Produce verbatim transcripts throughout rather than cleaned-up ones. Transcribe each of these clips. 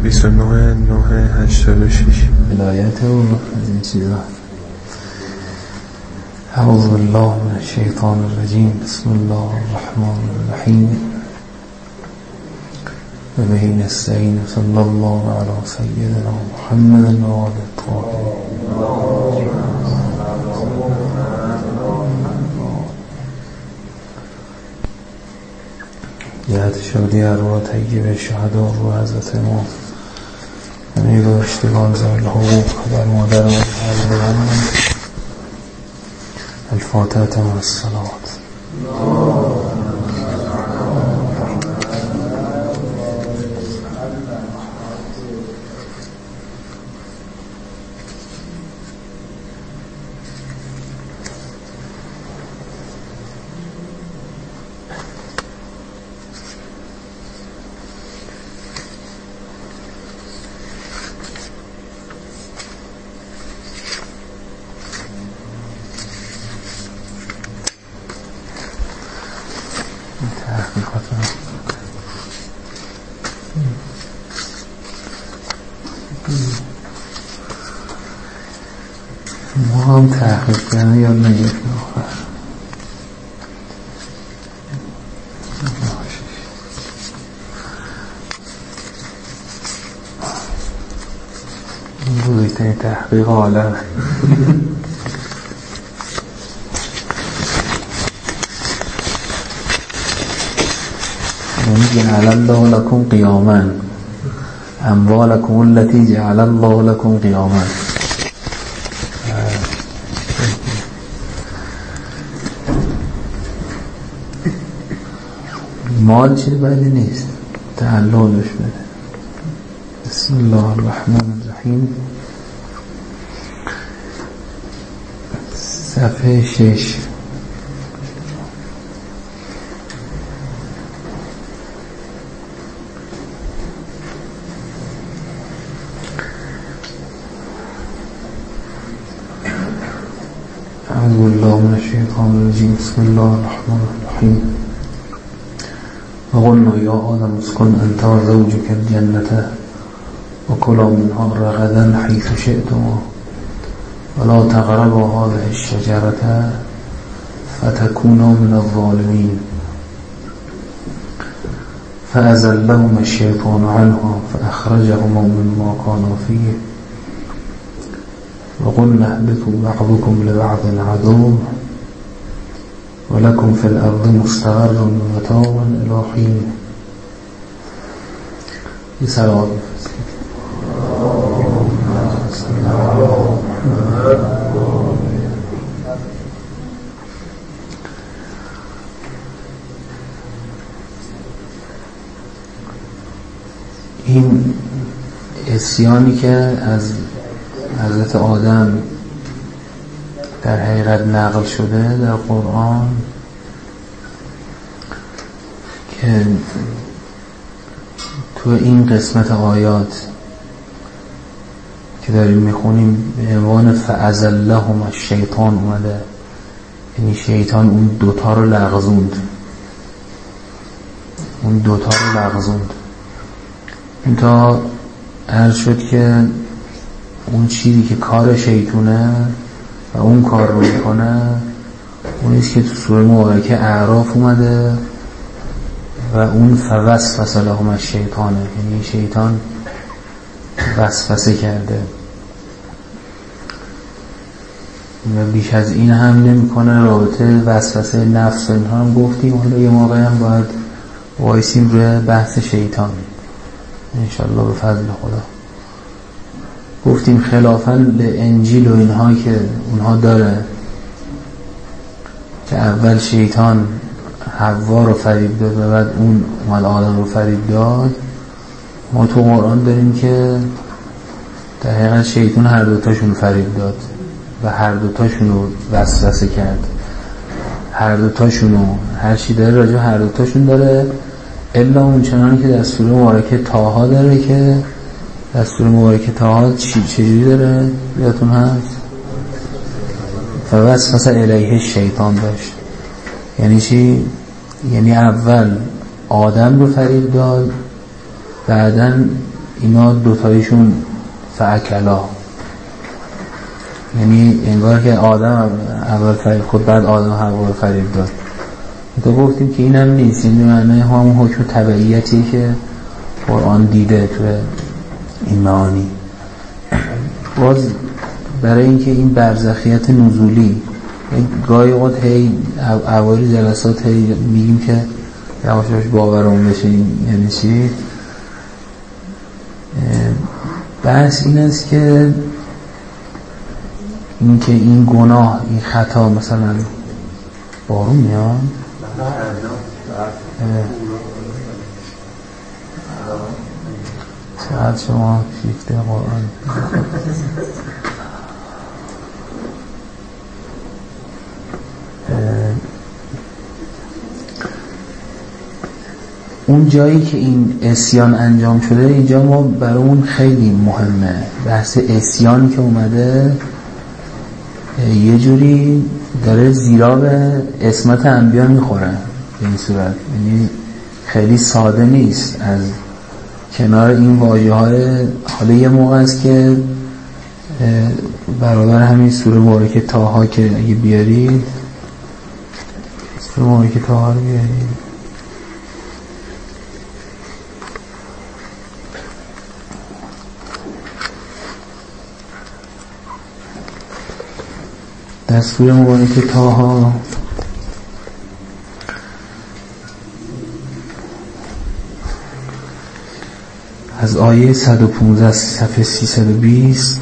بیست و نه نه هشتاد و شش ولایت و از این چیزا. اعوذ بالله من الشیطان الرجیم. بسم الله الرحمن الرحیم. و به نستعین. صلی الله علی سیدنا محمد و آله الطاهرین. جهت شادی ارواح طیبه شهدا و حضرت امام همه باشتگان ذوی الحقوق بر مادر و والدین. الفاتحه مع الصلوات. ما هم تحقیق کنه یا نگرد آخر این بزرگترین تحقیق عالم. جعل الله لكم قیاما اموالكم التي جعل الله لكم قیاما. مال چیز بدی نیست، تعللش بده. بسم الله الرحمن الرحیم. صفحه شش. اعوذ بالله من الشیطان الرجیم. بسم الله الرحمن الرحیم. وقلنا یا آدم اسکن انت و زوجک الجنة وكلا منها رغدا حيث شئتما ولا تقربا هذه الشجرة فتكونا من الظالمين. فأزلهما الشيطان عنها فأخرجهما مما كانا فيه وقلنا اهبطوا بعضكم لبعض عدو ولكم في الأرض مستقر ومتاع إلى حين. بسلام. این عصیانی که از حضرت آدم در حقیقت نقل شده در قرآن که تو این قسمت آیات که داریم میخونیم به عنوان فأزلهم الشیطان اومده، یعنی شیطان اون دوتا رو لغزوند اون دوتا رو لغزوند این تا عرض شد که اون چیزی که کار شیطونه و اون کار رو میکنه اونیست که تو سوره مبارکه اعراف اومده و اون فوسوس لهم الشیطانه، یعنی شیطان وسوسه کرده و بیش از این هم نمیکنه. رابطه وسوسه نفس و اینها هم گفتیم، حالا یه موقع هم باید وایسیم روی بحث شیطان انشالله به فضل خدا. گفتیم خلافاً به انجیل و اینها که اونها داره که اول شیطان حوا رو فریب داد و بعد اون اومد آدم رو فریب داد، ما تو قرآن داریم که در حقیقت شیطان هر دوتاشون فریب داد و هر دوتاشون رو وسوسه کرد. هر دوتاشون رو هر چی داره راجع هر دوتاشون داره، الا اون چنانی که در سوره مبارکه طه داره که در سوره مبارکه طه چی چجوری داره یادتون هست؟ فوسوس الیه شیطان داشت. یعنی چی؟ یعنی اول آدم رو فریب داد، بعدن اینا دوتایشون فاکلا، یعنی انگار که آدم اول فریب خود بعد آدم حوا رو فریب داد. تو گفتیم که اینم نیست، این معنی همون حکم تبعیتی که قرآن دیده تو این معانی. باز برای اینکه این برزخیت نزولی گاهی اوقات هی اوایل جلسات هی میگیم که یواش یواش باورمون بشه یعنی چی، بس این است که این که این گناه این خطا مثلا بارون میاد ساعت شما شیفته قرآن اون جایی که این عصیان انجام شده اینجا ما برامون خیلی مهمه. بحث عصیانی که اومده یه جوری داره زیرا به عصمت انبیا میخوره به این صورت، یعنی خیلی ساده نیست. از کنار این واژه های حالا یه موقع است که برابر همین سوره مبارکه طه که اگه بیاری سوره مبارکه طه رو بیاری در سوره مبارکه طه از آیه صد و پانزده صفحه سیصد و بیست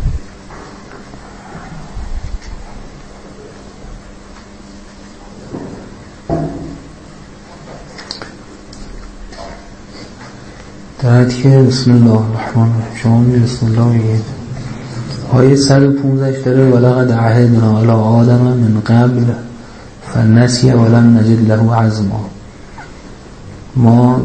دارد که بسم الله الرحمن الرحیم شما می بسم الله میگید. آیه صد و پانزده داره ولقد عهدنا الی آدم من قبل فنسی ولم نجد له عزما. ما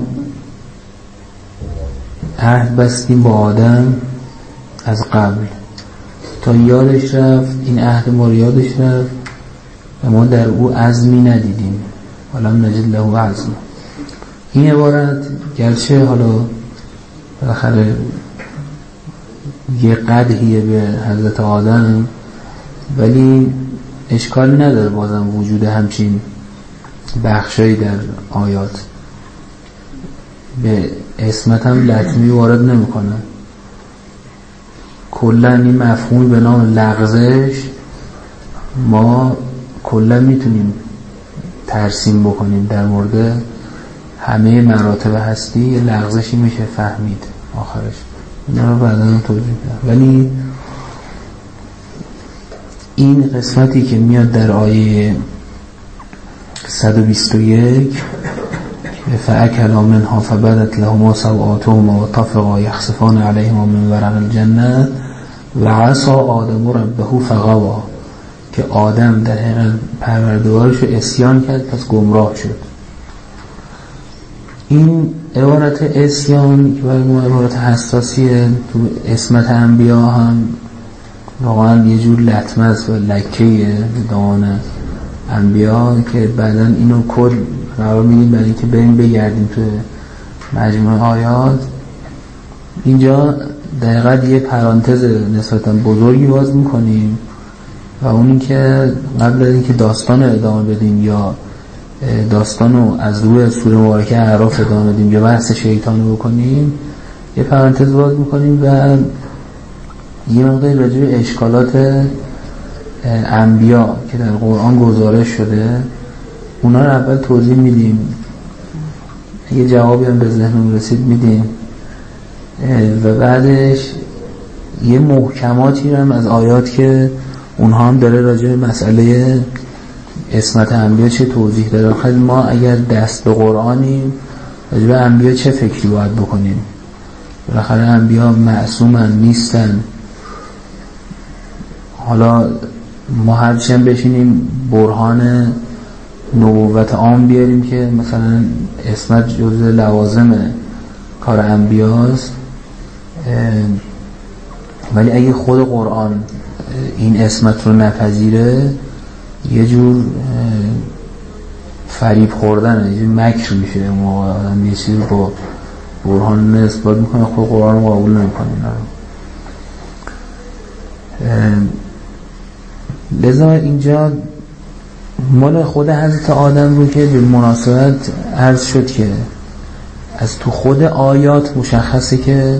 عهد بستیم با آدم از قبل تا یادش رفت، این عهد ما رو یادش رفت و ما در او عزمی ندیدیم ولم نجد له عزما. این عبارت گرچه حالا بالاخره یه قدحیه به حضرت آدم ولی اشکالی نداره بازم وجود همچین بخشایی در آیات. به اسمت هم لطمی وارد نمی کنن. کلن این مفهومی به نام لغزش ما کلن میتونیم ترسیم بکنیم در مورد همه مراتب هستی. یه لغزشی میشه فهمید آخرش، اینا رو بعدا هم توضیح بدم. ولی این قسمتی که میاد در آیه صد و بیست و یک فأکلا منها فبدت لهما سوآتهما وطفقا یخصفان علیهما من ورق الجنة وعصى آدم ربه فغوى، که آدم در حقیقت پروردگارش رو عصیان کرد پس گمراه شد. این عبارت عصیان که برای ما عبارت حساسیه، تو عصمت انبیا هم واقعا یه جور لطمه است و لکه‌ایه دامن انبیا که بعداً اینو کل قرار میدیم برای اینکه بریم بگردیم تو مجموعه آیات. اینجا دقیقاً یه پرانتز نسبتاً بزرگی باز میکنیم و اون این که قبل از اینکه داستان رو ادامه بدیم یا داستان رو از روی سوره مبارکه اعراف ادامه بدیم یا بحث شیطان رو بکنیم، یه پرانتز باز میکنیم و یه مقدار راجع به اشکالات انبیا که در قرآن گزارش شده اونا رو اول توضیح میدیم، یه جوابی هم به ذهنم رسید میدیم و بعدش یه محکماتی رو هم از آیات که اونها هم داره راجع به مسئله عصمت انبیا چه توضیح داره. خیلی ما اگر دست به قرآنیم راجع به انبیا چه فکری باید بکنیم؟ بالاخره انبیا معصومن نیستن. حالا ما هرچی هم بشینیم برهان نبوت عام بیاریم که مثلا عصمت جزء لوازم کار انبیاست، ولی اگه خود قرآن این عصمت رو نپذیره یه جور فریب خوردن، یه جور مکر میشه. موقع آدم یه چیزی با برهان اثبات میکنه، خود قرآن رو قبول نمیکنه. لذا اینجا مال خود حضرت آدم رو که به مناسبت عرض شد که از تو خود آیات مشخصه که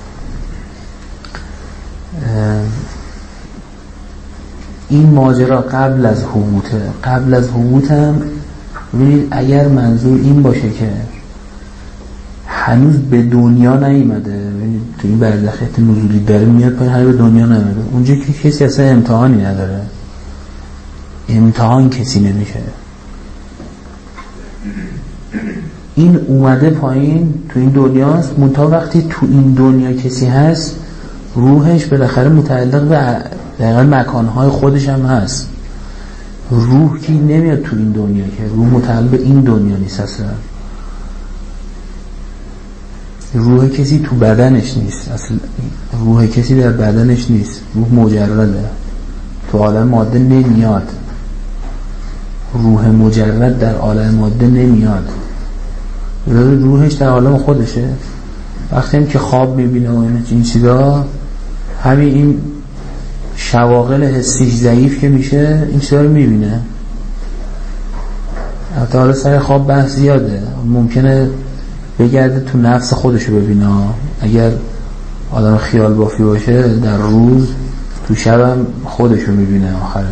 این ماجرا قبل از حبوطه. قبل از حبوط هم ببینید اگر منظور این باشه که هنوز به دنیا نیامده، ببینید تو این برزخیت نزولی داره میاد پایین، هنوز به دنیا نیامده، اونجا که کسی اصلا امتحانی نداره، امتحان کسی نمیشه. این اومده پایین تو این دنیاست، منتها وقتی تو این دنیا کسی هست روحش بالاخره متعلق به دقیقا مکانهای خودش هم هست. روح کی نمیاد تو این دنیا، که روح متعلق به این دنیا نیست اصلا. روح کسی تو بدنش نیست اصلا، روح کسی در بدنش نیست، روح مجرده، تو عالم ماده نمیاد. روح مجرد در عالم ماده نمیاد، روحش در عالم خودشه. وقتی هم که خواب میبینه و این چیزا، همین این شواغل حسیش ضعیف که میشه این چیزا رو میبینه. حتی حالا سر خواب بحث زیاده، ممکنه بگرده تو نفس خودشو ببینه. اگر آدم خیال بافی باشه در روز، تو شبم خودشو میبینه آخرش.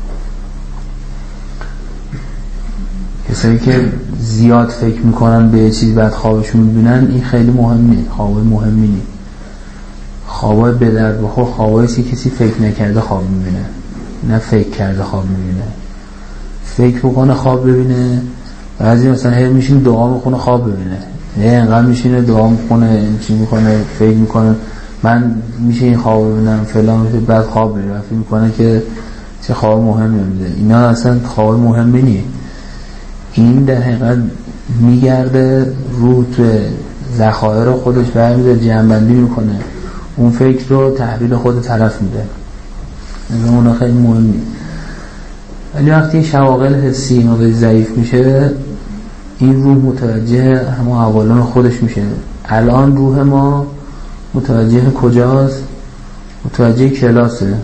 کسایی که زیاد فکر میکنن به چیز بعد خوابشون میبینن، این خیلی مهمه، خواب مهمی نیست. خوابای به درد بخور خوابایی که کسی فکر نکرده خواب میبینه، نه فکر کرده خواب میبینه. فکر بکنه خواب ببینه، بعضی مثلا هی میشین دعا میکنه خواب ببینه، نه انقدر میشینه دعا میکنه چی میکنه فکر میکنه من میشه این خواب ببینم فلان میشه، بعد خواب ببینه فکر میکنه که چه خواب مهمی میده. اینا اصلا خواب مهمی نیست. این در حقیقت میگرده روح تو ذخایر خودش برمیده، جمع‌بندی میکنه، اون فکر رو تحویل خود طرف میده. این اون خیلی مهمه. ولی وقتی شواغل حسی اینا ضعیف میشه، این روح متوجه همون اولان خودش میشه. الان روح ما متوجه کجاست؟ متوجه کلاسه،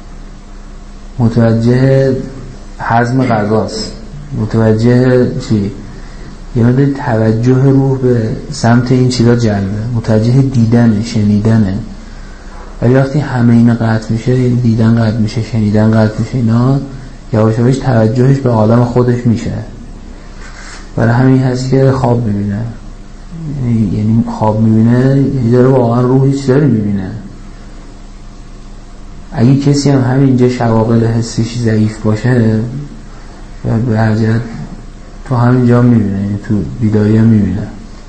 متوجه هضم غذاست، متوجه چی؟ یعنی توجه روح به سمت این چیزا جلبه، متوجه دیدنه، شنیدنه. ولی وقتی همه اینا قطع میشه، دیدن قطع میشه، شنیدن قطع میشه، اینا یواش یواش توجهش به عالم خودش میشه. برای همین هست که خواب میبینه. یعنی خواب میبینه یه داره واقعا روح چیز داره میبینه. اگه کسی هم همینجا شواغل حسیش ضعیف باشه و به هر جهت تو همینجا میبینه، یعنی تو بیداری هم میبینه.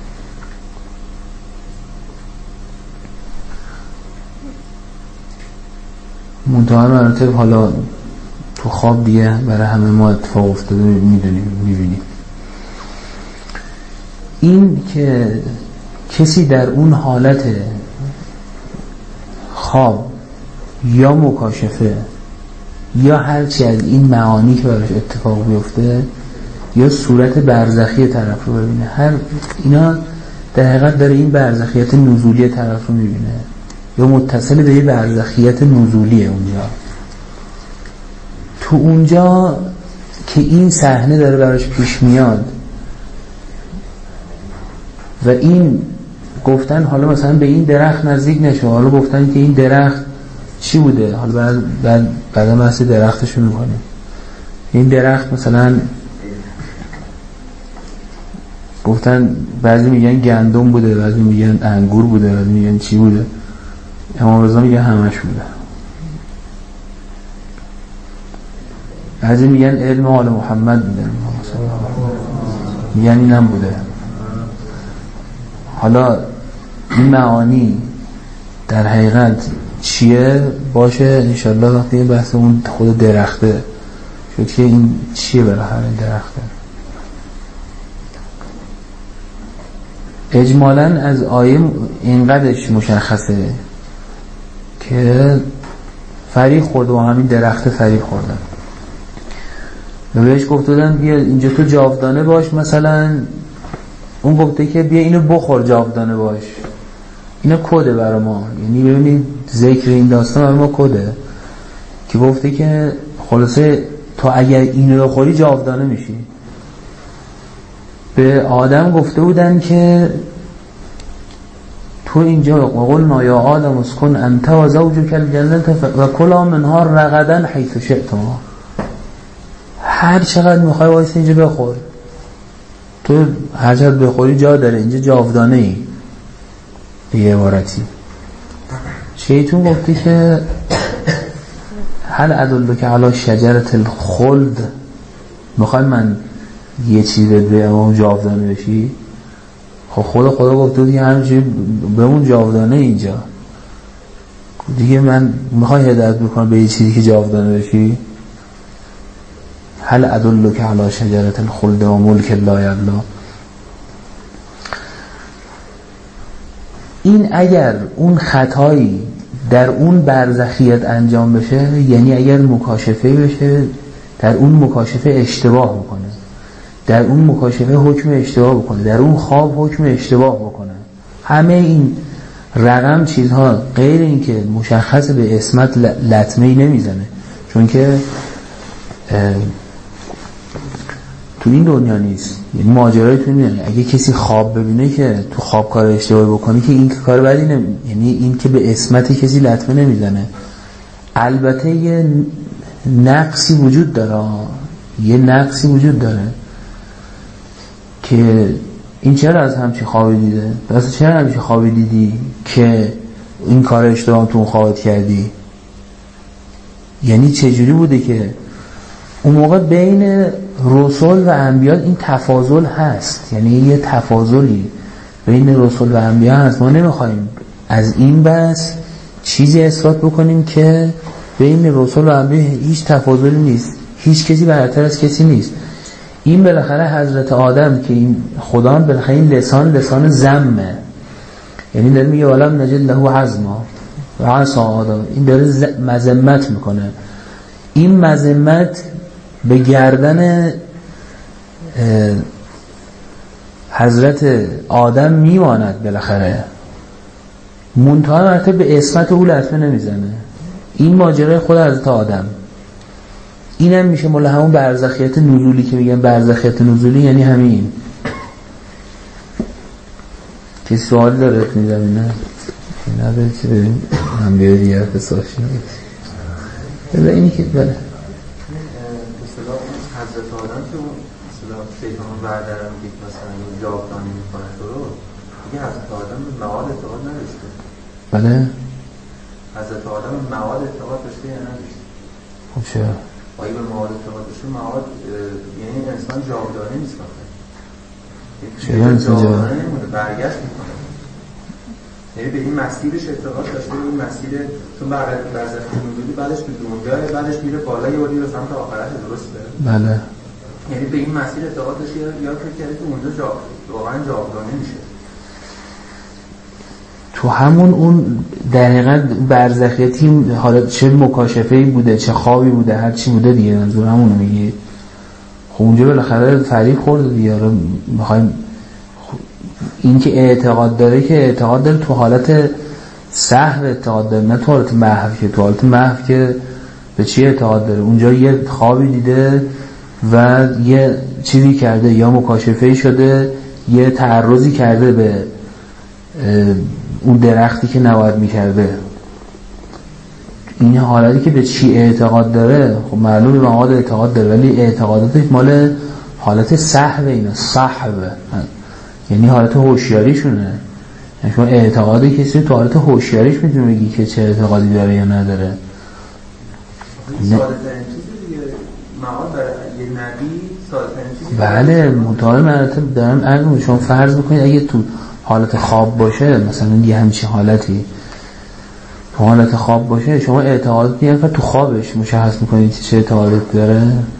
منتها مراتب حالا تو خواب دیگه برای همه ما اتفاق افتاده میدونیم میبینیم. این که کسی در اون حالت خواب یا مکاشفه یا هرچی از این معانی که براش اتفاق بیفته یا صورت برزخی طرف رو ببینه، هر اینا در حقیقت داره این برزخیت نزولی طرف رو میبینه یا متصل به یه برزخیت نزولیه اونجا. تو اونجا که این صحنه داره براش پیش میاد و این گفتن حالا مثلا به این درخت نزدیک نشو، حالا گفتن که این درخت چی بوده، حالا بعد بعد بعدا بحث درختشو میکنیم. این درخت مثلا گفتن بعضی میگن گندم بوده، بعضی میگن انگور بوده، بعضی میگن چی بوده. امام رضا میگه همش بوده. بعضی میگن علم آل محمد بوده، میگن اینم بوده. حالا این معانی در حقیقت چیه باشه انشالله وقتی این بحث اون خود درخته شد که این چیه بالاخره این درخته. اجمالاً از آیه اینقدرش مشخصه که فریب خورد و همین درخت فریب خوردن و بهش گفت دادن بیا اینجا تو جاودانه باش، مثلا اون گفته که بیا اینو بخور جاودانه باش. اینا کده برای ما، یعنی ببینید ذکر این داستان برای ما کده که گفته که خلاصه تو اگر اینو بخوری جاودانه میشی. به آدم گفته بودن که تو اینجا وقلنا یا آدم اسکن انت و زوجک الجنة و کلا منها رغدا حیث شئتما، هر چقدر میخوای وایس اینجا بخور، تو هر چقدر بخوری جا داره، اینجا جاودانه ای. به یه عبارتی شیطون گفته که هل ادلک علی شجرة الخلد، میخوای من یه چیزی به اون جاودانه بشی؟ خب خدا خدا گفته دیگه همینجوری به اون جاودانه اینجا دیگه، من میخوای هدایت بکنم به یه چیزی که جاودانه بشی؟ هل ادلک علی شجرة الخلد و ملک لا یبلی. این اگر اون خطایی در اون برزخیت انجام بشه، یعنی اگر مکاشفه بشه، در اون مکاشفه اشتباه بکنه، در اون مکاشفه حکم اشتباه بکنه، در اون خواب حکم اشتباه بکنه، همه این رقم چیزها غیر این که مشخص به اسمت لطمه‌ای نمیزنه، چون که تو این دنیا نیست. یعنی ماجرای تو اینه اگه کسی خواب ببینه که تو خواب کار اشتباهی بکنه که این کار بدی نمی... یعنی این که به اسمت کسی لطمه نمیزنه. البته یه نقصی وجود داره، یه نقصی وجود داره که این چرا از همچی خوابی دیده؟ پس چرا همچی خوابی دیدی که این کار اشتباه تو اون خوابت کردی؟ یعنی چجوری بوده که اون موقع بین رسول و انبیا این تفاضل هست، یعنی یه تفاضلی بین رسول و انبیا هست. ما نمیخوایم از این بس چیزی اثبات بکنیم که بین رسول و انبیا هیچ تفاضلی نیست، هیچ کسی برتر از کسی نیست. این بالاخره حضرت آدم که این خدا بالاخره این لسان لسان ذمه، یعنی داره میگه ولم نجد له عزما و عصا آدم، این داره مذمت میکنه. این مذمت به گردن حضرت آدم میماند بالاخره، منتها مرتبه به اسمت او لطمه نمیزنه. این ماجرای خود حضرت آدم. این هم میشه مال همون برزخیت نزولی که میگن برزخیت نزولی، یعنی همین. کسی سوال داره تو این زمینه؟ نداره که ببین هم بیاره دیگه فساشی بله اینی که بله مثلا حضرت آدم که مثلا شیطان بردر هم دید مثلا جاودانی میکنه تو رو دیگه حضرت آدم به معاد اعتقاد نداشته. بله حضرت آدم به معاد اعتقاد داشته یا نداشته؟ خب چرا؟ آیا به معاد اعتقاد داشته؟ معاد یعنی انسان جاودانه نیست بخیر، چرا انسان جاودانه نمیمونه، برگشت میکنه. یعنی به این مسیرش اعتقاد داشته، به این مسیر چون برزخ نزولی بعدش تو دنیا بعدش میره بالا یه ولی به سمت آخرت، درسته؟ بله. یعنی به این مسیر اعتقاد داشته یا فکر کرده که اونجا جا واقعا جاودانه میشه. تو همون اون دقیقاً برزخیتی حالا چه مکاشفه‌ای بوده چه خوابی بوده هر چی بوده دیگه، منظور همون میگی. خب اونجا بالاخره فریب خورده دیگه. حالا میخوایم این که اعتقاد داره که اعتقاد داره تو حالت سهو اعتقاد داره، نه تو حالت محو. که تو حالت محو که به چی اعتقاد داره؟ اونجا یه خوابی دیده و یه چیزی کرده، یا مکاشفه‌ای شده، یه تعرضی کرده به اون درختی که نباید میکرده. این حالتی که به چی اعتقاد داره خب معلومه معاد اعتقاد داره، ولی اعتقاداتش مال حالت سهو، اینا سهو یعنی حالت هوشیاریشونه. یعنی شما اعتقاد کسی تو حالت هوشیاریش میتونی بگی که چه اعتقادی داره یا نداره. این ساده ترین چیزی دیگه معاد برای یه نبی ساده ترین چیزی. بله مطالعه مراتب دارم علم. شما فرض بکنید اگه تو حالت خواب باشه، مثلا یه همچین حالتی تو حالت خواب باشه، شما اعتقادات یه نفر تو خوابش مشخص میکنید چه اعتقادات داره،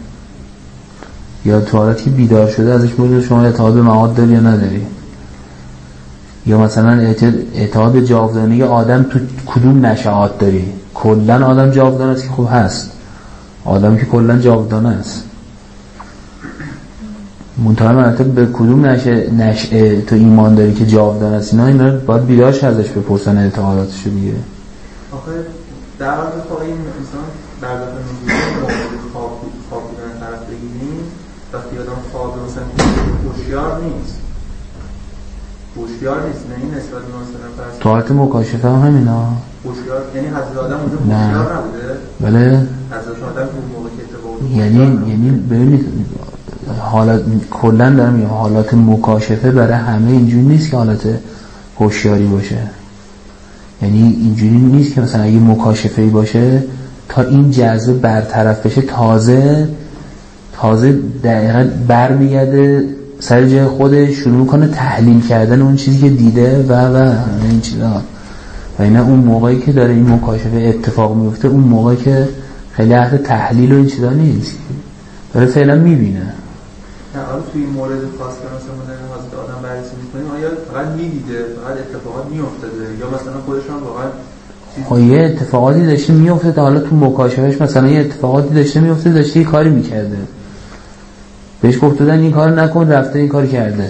یا تو حالتی بیدار شده ازش بوده شما اعتقاد به معاد داری یا نداری، یا مثلا اعتقاد به جاودانگی آدم تو کدوم نشأات داری. کلا آدم جاودانه است که خوب هست، آدم که کلا جاودانه است. منتها مراتب به کدوم نشه نشأه تو ایمان داری که جاودانه است، اینا اینا باید بیدارش ازش بپرسن اعتقاداتشو دیگه. آخه در واقع خب این انسان در واقع نمی‌دونه خواب خواب بودن طرف بگیریم وقتی آدم خواب مثلا هوشیار نیست هوشیار نیست نه این نسبت به مثلا فرض تو حالت مکاشفه هم همینا هوشیار یعنی حضرت آدم اونجا هوشیار نبوده. بله حضرت آدم اون موقع که اتفاق یعنی یعنی ببینید حالات کلا دارم میگم حالات مکاشفه برای همه اینجوری نیست که حالت هوشیاری باشه. یعنی اینجوری نیست که مثلا اگه مکاشفه‌ای باشه تا این جذبه برطرف بشه تازه تازه دقیقاً برمیگرده سر جای خودش شروع میکنه تحلیل کردن اون چیزی که دیده و و این چیزا. و اینا اون موقعی که داره این مکاشفه اتفاق میفته اون موقعی که خیلی اهل تحلیل و این چیزا نیست، داره فعلا میبینه. نه حالا توی این مورد خاص که مثلا ما داریم حضرت آدم بررسی میکنیم آیا فقط میدیده فقط اتفاقات میافتاده یا مثلا خودشون واقعا خب یه اتفاقاتی داشته میافتاده، حالا تو مکاشفهش مثلا یه اتفاقاتی داشته میافتاده داشته یه کاری میکرده بهش گفتن این کار نکن رفته این کار کرده.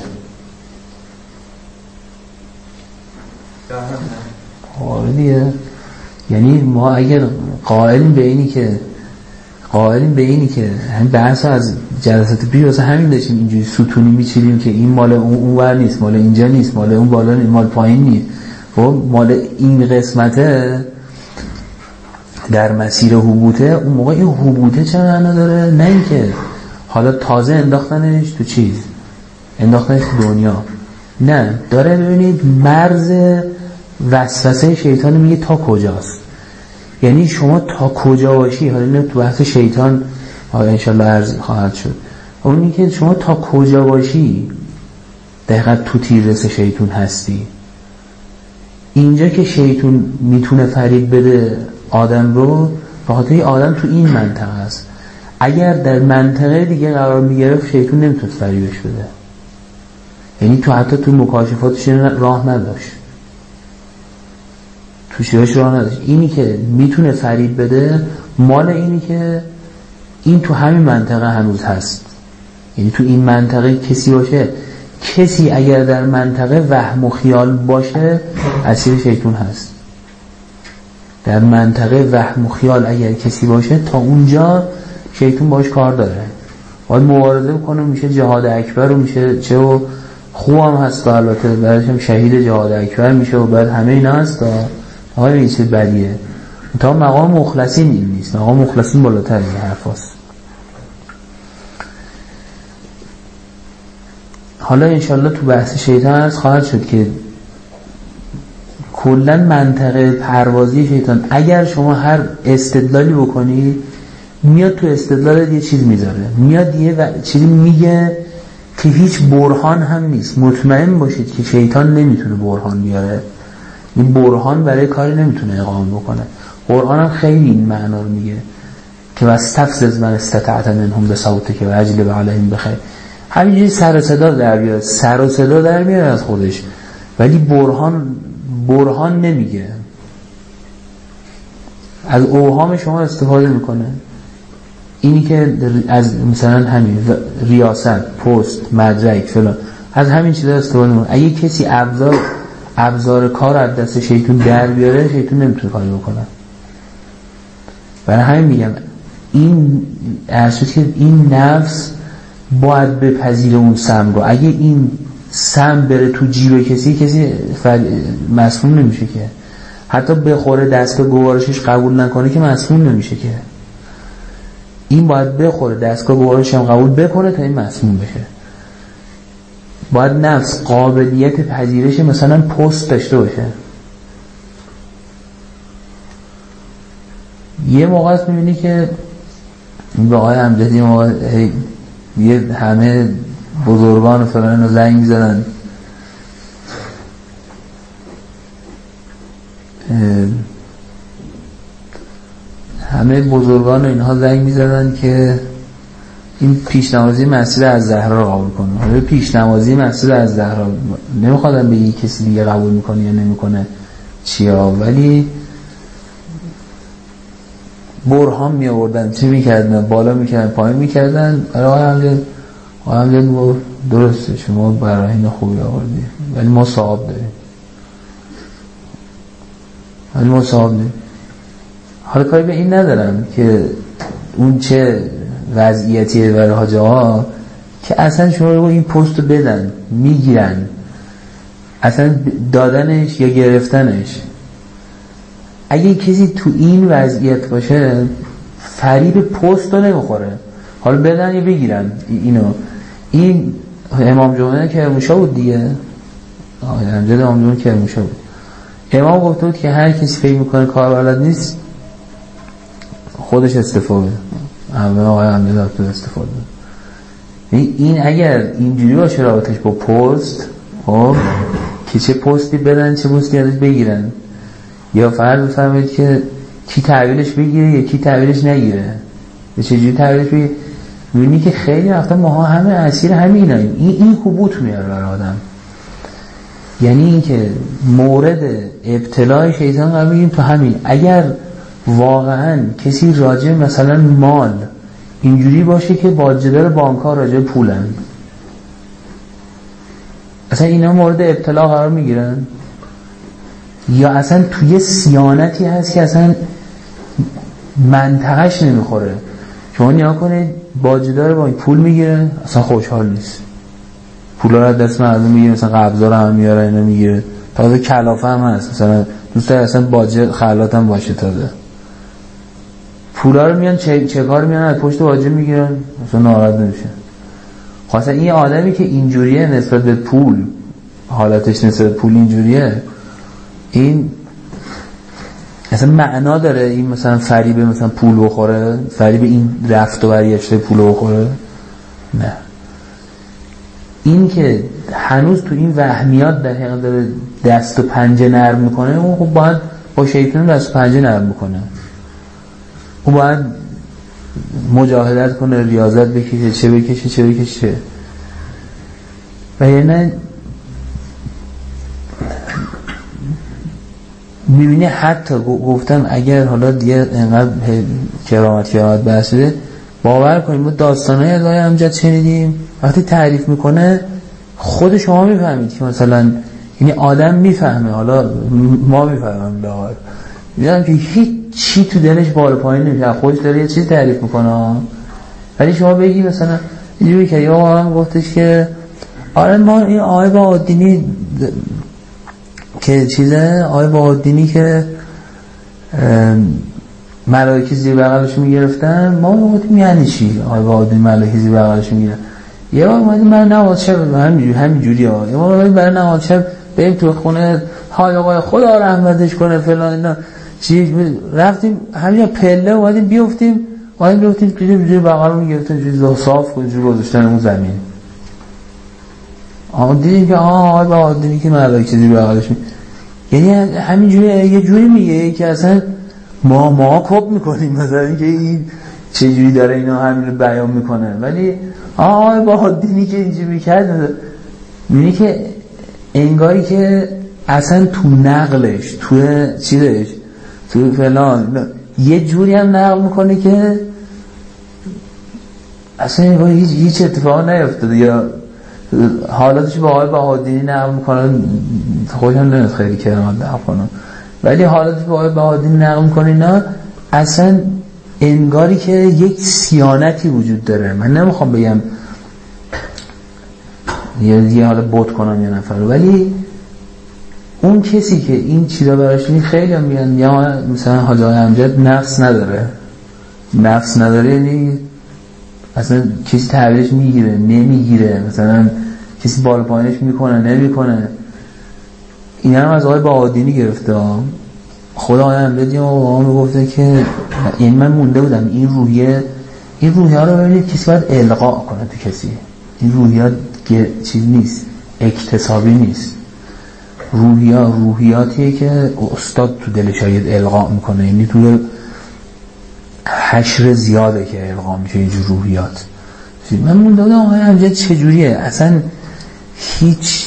آره دیگه. یعنی ما اگر قائلیم به اینی که قائلیم به اینی که همین بحث از جلسات پیش واسه همین داشتیم اینجوری ستونی میچیدیم که این مال اون اونور نیست، مال اینجا نیست، مال اون بالا نیست، مال پایین نیست، خب مال این قسمته در مسیر حبوطه. اون موقع این حبوطه چه معنا داره؟ نه اینکه حالا تازه انداختنش تو چیز انداختنش تو دنیا، نه داره ببینید مرز وسوسه شیطان میگه تا کجاست. یعنی شما تا کجا باشی، حالا اینو تو بحث شیطان انشالله عرض خواهد شد، اونی که شما تا کجا باشی دقیقا تو تیررس شیطان هستی. اینجا که شیطان میتونه فریب بده آدم رو بخاطر آدم تو این منطقه است. اگر در منطقه دیگه قرار میگرفت شیطان نمیتونه فریبش بده. یعنی تو حتی تو مکاشفاتش راه نداشت، تو شیعهش راه نداشت. اینی که میتونه فریب بده مال اینی که این تو همین منطقه هنوز هست. یعنی تو این منطقه کسی باشه، کسی اگر در منطقه وهم و خیال باشه اسیر شیطان هست. در منطقه وهم و خیال اگر کسی باشه تا اونجا شیطان باش کار داره، باید مبارزه کنه، میشه جهاد اکبر و میشه چه و خوب هم هست و البته بعدش هم شهید جهاد اکبر میشه و بعد همه اینا هست تا آقای این چیز بدیه. تا مقام مخلصین این نیست، مقام مخلصین بالاتر این حرف هست. حالا انشالله تو بحث شیطان هست خواهد شد که کلن منطقه پروازی شیطان اگر شما هر استدلالی بکنی میاد تو استدلال یه چیز میذاره، میاد یه و... چیزی میگه که هیچ برهان هم نیست. مطمئن باشید که شیطان نمیتونه برهان بیاره، این برهان برای کاری نمیتونه اقامه بکنه. قرآن هم خیلی این معنا رو میگه که واستفزز من استطعت منهم بصوتک واجلب علیهم بخیر. همینجوری سر و صدا در بیاره، سر و صدا در میاره از خودش، ولی برهان برهان نمیگه، از اوهام شما استفاده میکنه. اینی که از مثلا همین ریاست، پست، مدرک فلان، از همین چیزا استفاده میکنه. اگه کسی ابزار ابزار کار از دست شیطان در بیاره شیطان نمیتونه کاری بکنه. برای همین میگم این اصلا که این نفس باید بپذیره اون سم رو. اگه این سم بره تو جیب کسی کسی مسموم نمیشه که، حتی بخوره دستگاه گوارشش قبول نکنه که مسموم نمیشه که. این باید بخوره دستگاه گوارش هم قبول بکنه تا این مسموم بشه. باید نفس قابلیت پذیرش مثلا پست داشته باشه. یه موقع است میبینی که به آقای امجدی موقع یه همه بزرگان فلان رو زنگ میزدن همه بزرگان اینها زنگ میزدن که این پیشنمازی مسجد از زهرا رو قبول کنه. حالا پیشنمازی مسجد از زهرا نمیخوادن بگی کسی دیگه قبول میکنه یا نمیکنه چیا، ولی برهان می آوردن، چی میکردن، بالا میکردن، پایین میکردن. آقای آقای امجد گفت درسته شما براهین خوبی آوردی ولی ما صاحب داریم ولی ما صاحب داریم. حالا کاری به این ندارم که اون چه وضعیتیه برای حاجه ها که اصلا شما رو این پست رو بدن میگیرن، اصلا دادنش یا گرفتنش. اگه کسی تو این وضعیت باشه فریب پست رو نمیخوره، حالا بدن یا بگیرن اینو. این امام جمعه کرمانشاه بود دیگه، آقای امجد امام جمعه کرمانشاه بود. امام گفته بود که هر کسی فکر میکنه کار بلد نیست خودش استفاده همه آقای امجد استفاده. این اگر اینجوری باشه رابطش با پست خب که چه پستی بدن چه پستی ازش بگیرن، یا فرض بفرمایید که کی تحویلش بگیره یا کی تحویلش نگیره، به چجوری تحویلش بگیره. می‌بینی که خیلی وقتا ماها همه اسیر همیناییم. این این حبوط میاره برای آدم. یعنی این که مورد ابتلای شیطان قرار بگیریم تو همین. اگر واقعا کسی راجع مثلا مال اینجوری باشه که باجه‌دار بانک‌ها راجع پولن، اصلا اینا مورد ابتلا قرار میگیرن، یا اصلا توی سیانتی هست که اصلا منطقش نمیخوره. شما نیا کنید باجه‌دار بانک پول میگیره اصلا خوشحال نیست، پولا رو دست مردم میگیره، مثلا قبضا رو هم میاره اینا میگیره، تازه کلافه هم هست، مثلا دوست داره اصلا باجه خلات هم باشه، تازه پولا رو میان چه چه کار میان از پشت باجه میگیرن اصلا ناراحت نمیشه. خاصه این آدمی که اینجوریه نسبت به پول، حالتش نسبت به پول اینجوریه، این اصلا معنا داره این مثلا فریب مثلا پول بخوره، فریب این رفت و برگشته پول بخوره؟ نه. این که هنوز تو این وهمیات دقیقا داره دست و پنجه نرم میکنه، اون خب باید با شیطان دست و پنجه نرم میکنه، اون باید مجاهدت کنه، ریاضت بکشه، چه بکشه چه بکشه. و یعنی میبینی حتی گفتم اگر حالا دیگه اینقدر کرامت کرامت بحثه، باور کنیم ما داستانهای از آقای امجد شنیدیم وقتی تعریف میکنه خود شما میفهمید که مثلا یعنی آدم میفهمه، حالا ما میفهمم لاغر میدونم که هیچ چی تو دلش بالا پایین نمیشه، خودش داره یه چیز تعریف میکنه، ولی شما بگی مثلا اینجوری که یا آقا هم گفتش که آره ما این آقای بهادینی که چیزه، آقای بهادینی که ملائکه زیر بغلش میگرفتن، ما گفتیم یعنی چی آقای بهادینی ملائکه زیر بغلش میگیرن؟ یه بار اومدیم برای نماز شب همینجوری همینجوری ها یه بار اومدیم برای نماز شب بریم تو خونه های آقای خدا رحمتش کنه فلان اینا چی، رفتیم همینجا پله اومدیم بیافتیم اومدیم بیافتیم پیش زیر بغل میگرفتن چیز صاف کنیم جور گذاشتن اون زمین. آن دیدیم که آه آقای بهادینی که ملائکه زیر بغلش می، یعنی همینجوری یه جوری میگه که اصلا ما ما کپ میکنیم مثلا اینکه این چه جوری داره اینا همین رو بیان میکنه، ولی آقای بهادینی که اینجوری میکرد میبینی که انگاری که اصلا تو نقلش تو چیزش تو فلان یه جوری هم نقل میکنه که اصلا انگاری هیچ هیچ اتفاق نیفتاده، یا حالاتش با آقای بهادینی نقل میکنه، خودش هم نمیاد خیلی کرامت نقل کنه، ولی حالاتش با آقای بهادینی نقل میکنه اینا اصلا انگاری که یک سیانتی وجود داره. من نمیخوام بگم یه دیگه حالا بوت کنم یه نفر، ولی اون کسی که این چیزا براش می خیلی هم میگن یا مثلا حاجی آقای امجد نفس نداره، نفس نداره یعنی اصلا کسی تحویلش میگیره نمیگیره، مثلا کسی بالا پایینش میکنه نمیکنه. این هم از آقای بهادینی گرفته. خدا آقای امجد یا آقا میگفته که یعنی من مونده بودم این روحیه این روحیه ها رو ببینید کسی باید القا کنه تو کسی، این روحیات چیز نیست، اکتسابی نیست، روحیات روحیاتیه که استاد تو دلش شاید القا میکنه، یعنی تو حشر زیاده که القا میشه اینجور روحیات. من مونده بودم آقای امجد چجوریه، اصلا هیچ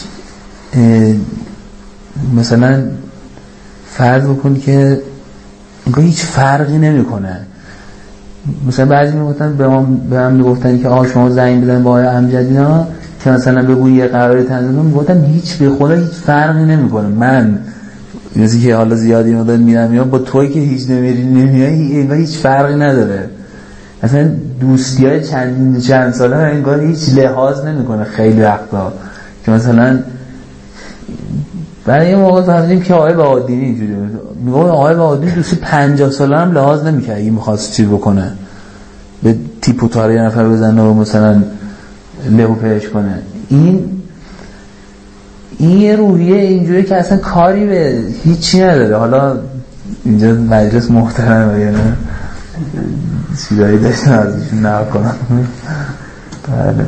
مثلا فرض بکن که انگار هیچ فرقی نمیکنه، مثلا بعضی میگفتن به ما به من میگفتن که آقا شما زنگ بزنید با آقای امجدینا که مثلا بگو یه قراری تنظیم، میگفتم هیچ به خدا هیچ فرقی نمیکنه. من مثلا که حالا زیادی مدت میرم یا با توی که هیچ نمیری نمیای انگار هیچ فرقی نداره. اصلا دوستیای چند چند ساله انگار هیچ لحاظ نمیکنه. خیلی وقتا که مثلا برای یه موقع فهمیدیم که آقای بهادری اینجوری میگه آقای بهادری دوستی پنجاه ساله هم لحاظ نمیکنه اگه میخواست چیز بکنه به تیپ و تاره یه نفر بزنه و مثلا لهو پیش کنه. این این یه روحیه اینجوری که اصلا کاری به هیچی نداره. حالا اینجا مجلس محترمه یعنی چیزایی داشتن ازشون نقل کنم. بله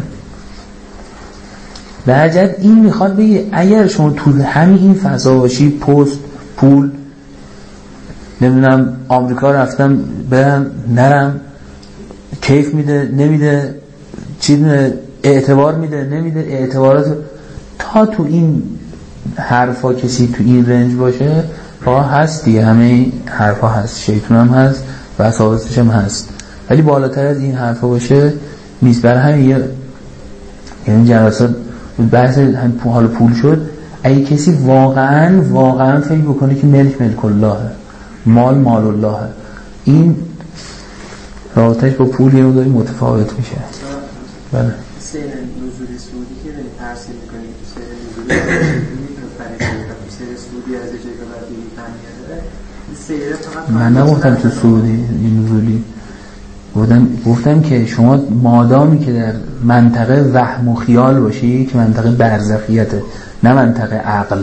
در جد این میخواد بگه اگر شما تو همین این فضا باشی، پست، پول، نمیدونم آمریکا رفتم برم نرم، کیف میده نمیده، چیز اعتبار میده نمیده، اعتبارات تا تو این حرفا کسی تو این رنج باشه ها هست دیگه. همه حرفا هست، شیطون هم هست و اساسش هم هست، ولی بالاتر از این حرفا باشه نیست. برای همین یه یعنی جلسات بحث هم حال پول شد. اگه کسی واقعا واقعا فکر بکنه که ملک ملک الله، مال مال الله، این رابطش با پول یه مقداری متفاوت میشه. بله سیر نزولی سعودی که داری ترسیم میکنی تو سیر نزولی میتونه فرق کنه. سیر سعودی از جایی که باید دیگه فهمیده من نگفتم تو سعودی این نزولی، گفتم گفتم که شما مادامی که در منطقه وهم و خیال باشی که منطقه برزخیته نه منطقه عقل.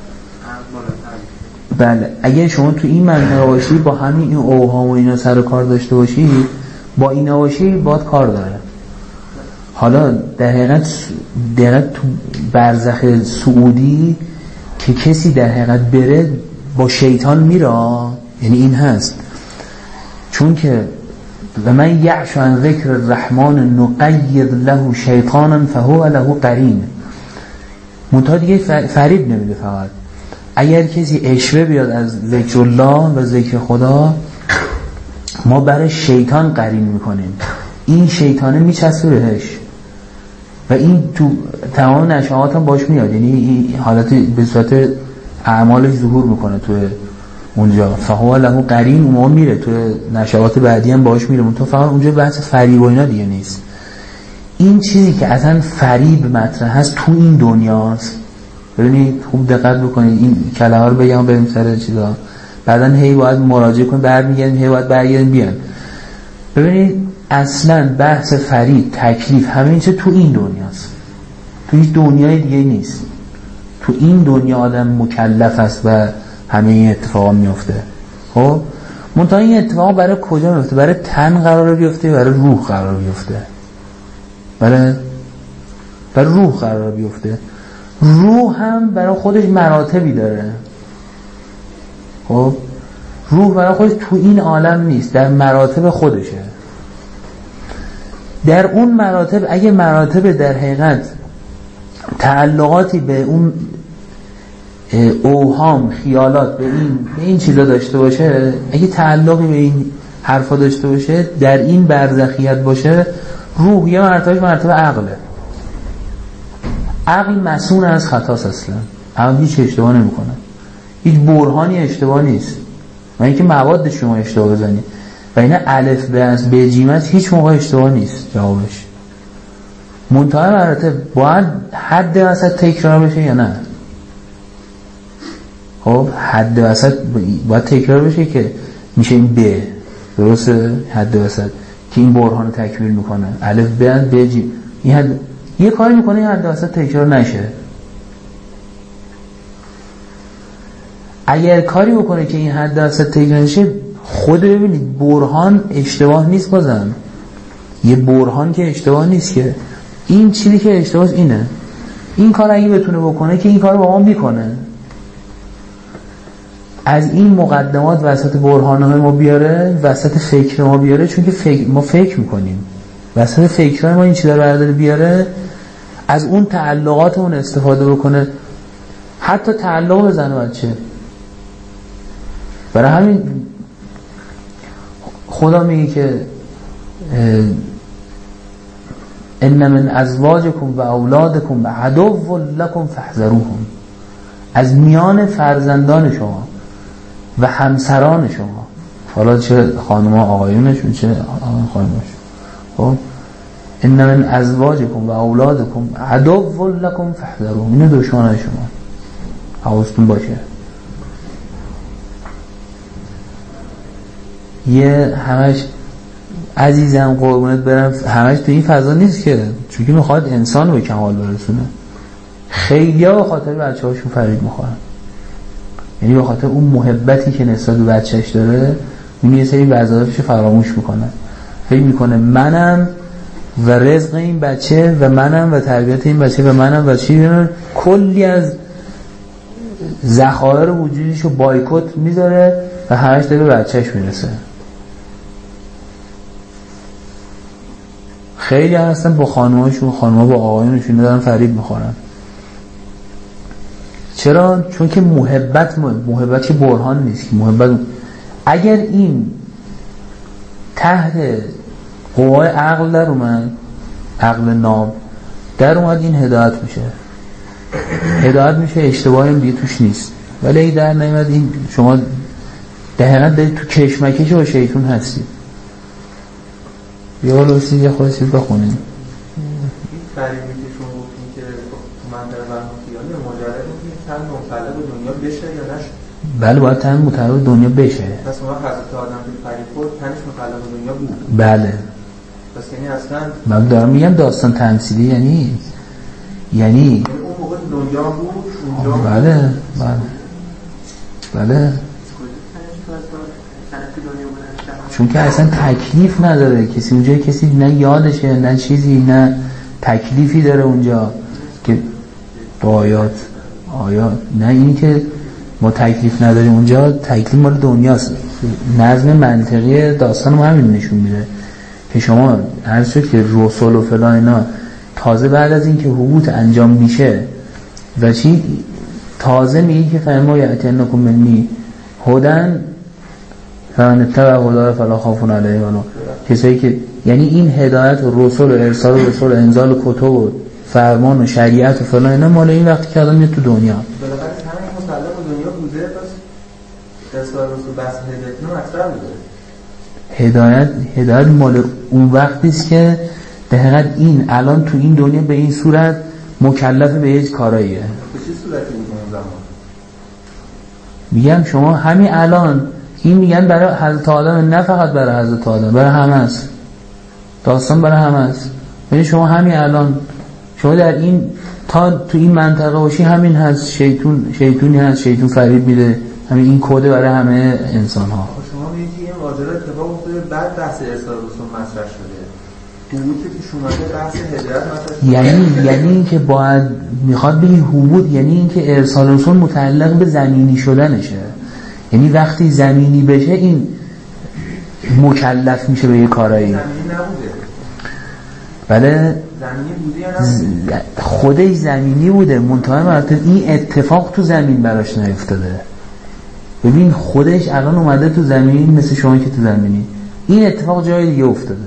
بله اگه شما تو این منطقه باشی با همین این اوهام و اینا سر و کار داشته باشی، با اینا باشی باید کار داره. حالا در حقیقت دقیقت تو برزخ سعودی که کسی در حقیقت بره با شیطان میره، یعنی این هست چون که و من یعش عن ذکر الرحمن نقید له شیطانا فهو له قرین. منتها دیگه فریب نمیده. فقط اگر کسی اشوه بیاد از ذکر الله و ذکر خدا ما برای شیطان قرین میکنیم، این شیطانه میچسبه بهش و این تو تمام نشاهات هم باش میاد، یعنی این حالت به صورت اعمالش ظهور میکنه تو اونجا. فهو له قرین اون میره تو نشاهات بعدی هم باش میره. تو فقط اونجا بحث فریب و اینا دیگه نیست. این چیزی که اصلا فریب مطرح هست تو این دنیاست. ببینید خوب دقت بکنید این کلمه ها رو بگم بریم سر چیزا، بعدن هی باید مراجعه کنیم برمیگردیم هی باید برگردیم بیان. ببینید اصلا بحث فریب تکلیف همه چیز تو این دنیاست، تو هیچ دنیای دیگه نیست. تو این دنیا آدم مکلف است و همه این اتفاقا میفته. خب منتها این اتفاقا برای کجا میفته؟ برای تن قرار بیفته، برای روح قرار بیفته، برای برای روح قرار بیفته. روح هم برای خودش مراتبی داره. خب روح برای خودش تو این عالم نیست، در مراتب خودشه. در اون مراتب اگه مراتب در حقیقت تعلقاتی به اون اوهام خیالات به این به این چیزا داشته باشه، اگه تعلقی به این حرفا داشته باشه، در این برزخیت باشه، روح یه مرتبه مرتبه عقله. عقل مسئول از خطاست، اصلا عقل هیچ اشتباه نمیکنه، هیچ برهانی اشتباه نیست. و اینکه مواد شما اشتباه بزنید و اینا الف به از به جیمت هیچ موقع اشتباه نیست جوابش. منتها مراتب باید حد وسط تکرار بشه یا نه؟ خب حد وسط باید تکرار بشه که میشه این ب، درسته؟ حد وسط که این برهان تکمیل میکنه، الف به از به جیم، این حد یه کاری میکنه این حد وسط تکرار نشه. اگر کاری بکنه که این حد وسط تکرار نشه، خود ببینید برهان اشتباه نیست. بازم یه برهان که اشتباه نیست، که این چیزی که اشتباه اینه. این کار اگه بتونه بکنه که این کار با ما میکنه، از این مقدمات وسط برهانه ما بیاره، وسط فکر ما بیاره، چون که فکر ما فکر میکنیم، وسط فکر ما این چیزا رو برداره بیاره، از اون تعلقات اون استفاده بکنه، حتی تعلق بزنه بچه. برای همین خدا میگه که ان من ازواجکم و اولادکم عدو لکم فاحذروهم، از میان فرزندان شما و همسران شما، حالا چه خانم‌ها آقایونشون چه خانم‌هاشون، خب ان من ازواجکم و اولادکم عدو لکم فاحذروهم، این دشمنان شما، حواستون باشه. یه همش عزیزم قربونت برم، همش تو این فضا نیست که، چون که میخواد انسان به کمال برسونه. خیلی ها به خاطر بچه هاشون فرید میخورن، یعنی به خاطر اون محبتی که نسبت به بچهش داره اون یه سری وظایفش فراموش میکنه، فکر میکنه منم و رزق این بچه و منم و تربیت این بچه و منم و چی، کلی از ذخایر وجودیشو بایکوت میذاره و همش داره به بچهش میرسه. خیلی هستن با خانم‌هاشون، خانم‌ها با آقایونشون دارن فریب میخورن. چرا؟ چون که محبت محبت که برهان نیست، محبت اگر این تحت قوای عقل در اومد، عقل ناب در اومد، این هدایت میشه، هدایت میشه، اشتباهی هم دیگه توش نیست. ولی اگه در نیامد، این شما دهنت دارید تو کشمکش با شیطون هستید. یه حالا سیدی خود سید بخونید. این فریبی که شما گفتیم که تو منطقه برموتیانی مجرد این تن مطلع به دنیا بشه یا نشه؟ بله باید تن مطلع به دنیا بشه. پس اون وقت حضرت آدم که فریب خورد تنش مطلع به دنیا بود. بله. پس یعنی اصلا من دارم میگم داستان تمثیلی، یعنی یعنی اون موقع دنیا بود اونجا. بله بله بله چون که اصلا تکلیف نداره کسی اونجا، کسی نه یادشه نه چیزی، نه تکلیفی داره اونجا که با آیات آیات نه این که ما تکلیف نداریم اونجا، تکلیف مال دنیاست. نظم منطقی داستان ما همین نشون میده که شما هر شد که رسول و فلان اینا تازه بعد از این که حبوط انجام میشه و چی تازه میگه که فهمو یعتنکم منی هدن فمن اتبع هدای فلا خوف علیهم ولا هم کسایی که، یعنی این هدایت و رسول و ارسال و رسول و انزال کتب و فرمان و شریعت و فلان اینا مال این وقتی که آدم میاد تو دنیا. بالاخره همین مسلم دنیا بوده، پس ارسال رسول بس هدایت رو مطرح بوده. هدایت هدایت مال اون وقتی است که به حقیقت این الان تو این دنیا به این صورت مکلف به یک کاراییه. به چه صورتی بود اون زمان؟ میگم شما همین الان این میگن برای حضرت آدم، نه فقط برای حضرت آدم، برای همه است، داستان برای همه است. یعنی شما همین الان شما در این تا تو این منطقه باشی همین هست، شیطون شیطونی هست، شیطون فریب میده، همین این کده برای همه انسان ها. شما میگید این ماجرا اتفاق افتاده بعد بحث ارسال رسول مطرح شده، حبوطی که شماده بحث هدایت مطرح شده. یعنی یعنی این که باید میخواد بگی حبوط، یعنی این که ارسال رسول متعلق به زمینی شدنشه، یعنی وقتی زمینی بشه این مکلف میشه به یه کارایی. زمینی نبوده. بله زمینی بوده یا نه؟ خودش زمینی بوده، منتها مرتب این اتفاق تو زمین براش نیفتاده. ببین خودش الان اومده تو زمین، مثل شما که تو زمینی، این اتفاق جای دیگه افتاده.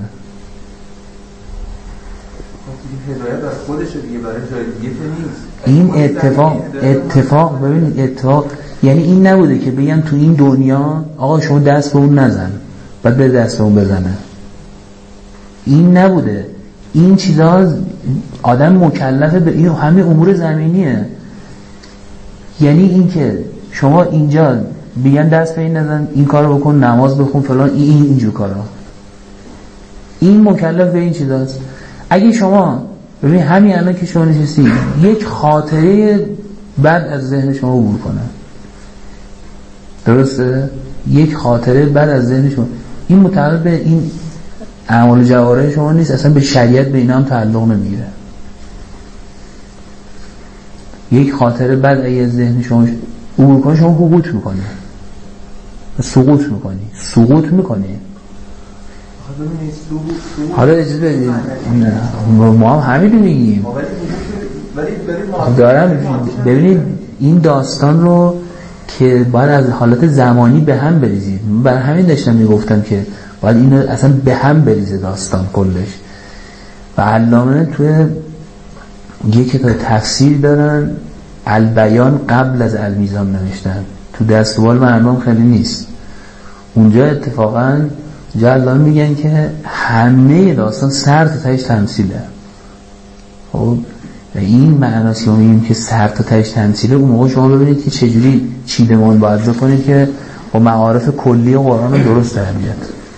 هدایت از خودشه دیگه، برای جای دیگه که نیست. این اتفاق اتفاق ببین اتفاق یعنی این نبوده که بگن تو این دنیا آقا شما دست به اون نزن بعد به دست به اون بزنه. این نبوده. این چیزا آدم مکلفه به این همه امور زمینیه. یعنی این که شما اینجا بگن دست به این نزن، این کارو بکن، نماز بخون فلان، این این اینجور کارا، این مکلف به این چیزاست. اگه شما ببین همین الان که شما نشستی یک خاطره بعد از ذهن شما عبور کنه، درسته؟ یک خاطره بعد از ذهن شما، این متعلق به این اعمال جوارح شما نیست، اصلا به شریعت به اینا هم تعلق نمیگیره. یک خاطره بعد از ذهن شما عبور کنه شما حبوط میکنی، سقوط میکنی سقوط میکنی حالا اجازه بدید ما هم همین رو میگیم دارم. ببینید این داستان رو که باید از حالت زمانی به هم بریزید، برای همین داشتم میگفتم که باید اینو اصلا به هم بریزه داستان کلش. و علامه توی یک کتاب تفسیر دارن البیان قبل از المیزان نوشتن، تو دستوال مردم خیلی نیست. اونجا اتفاقا جا علامه میگن که همه داستان سر تا تهش تمثیله. خب این معناست که میگیم که سر تا تهش تمثیله. اون موقع شما ببینید که چجوری چیدمان باید بکنید که با معارف کلی قرآن رو درست در بیاد.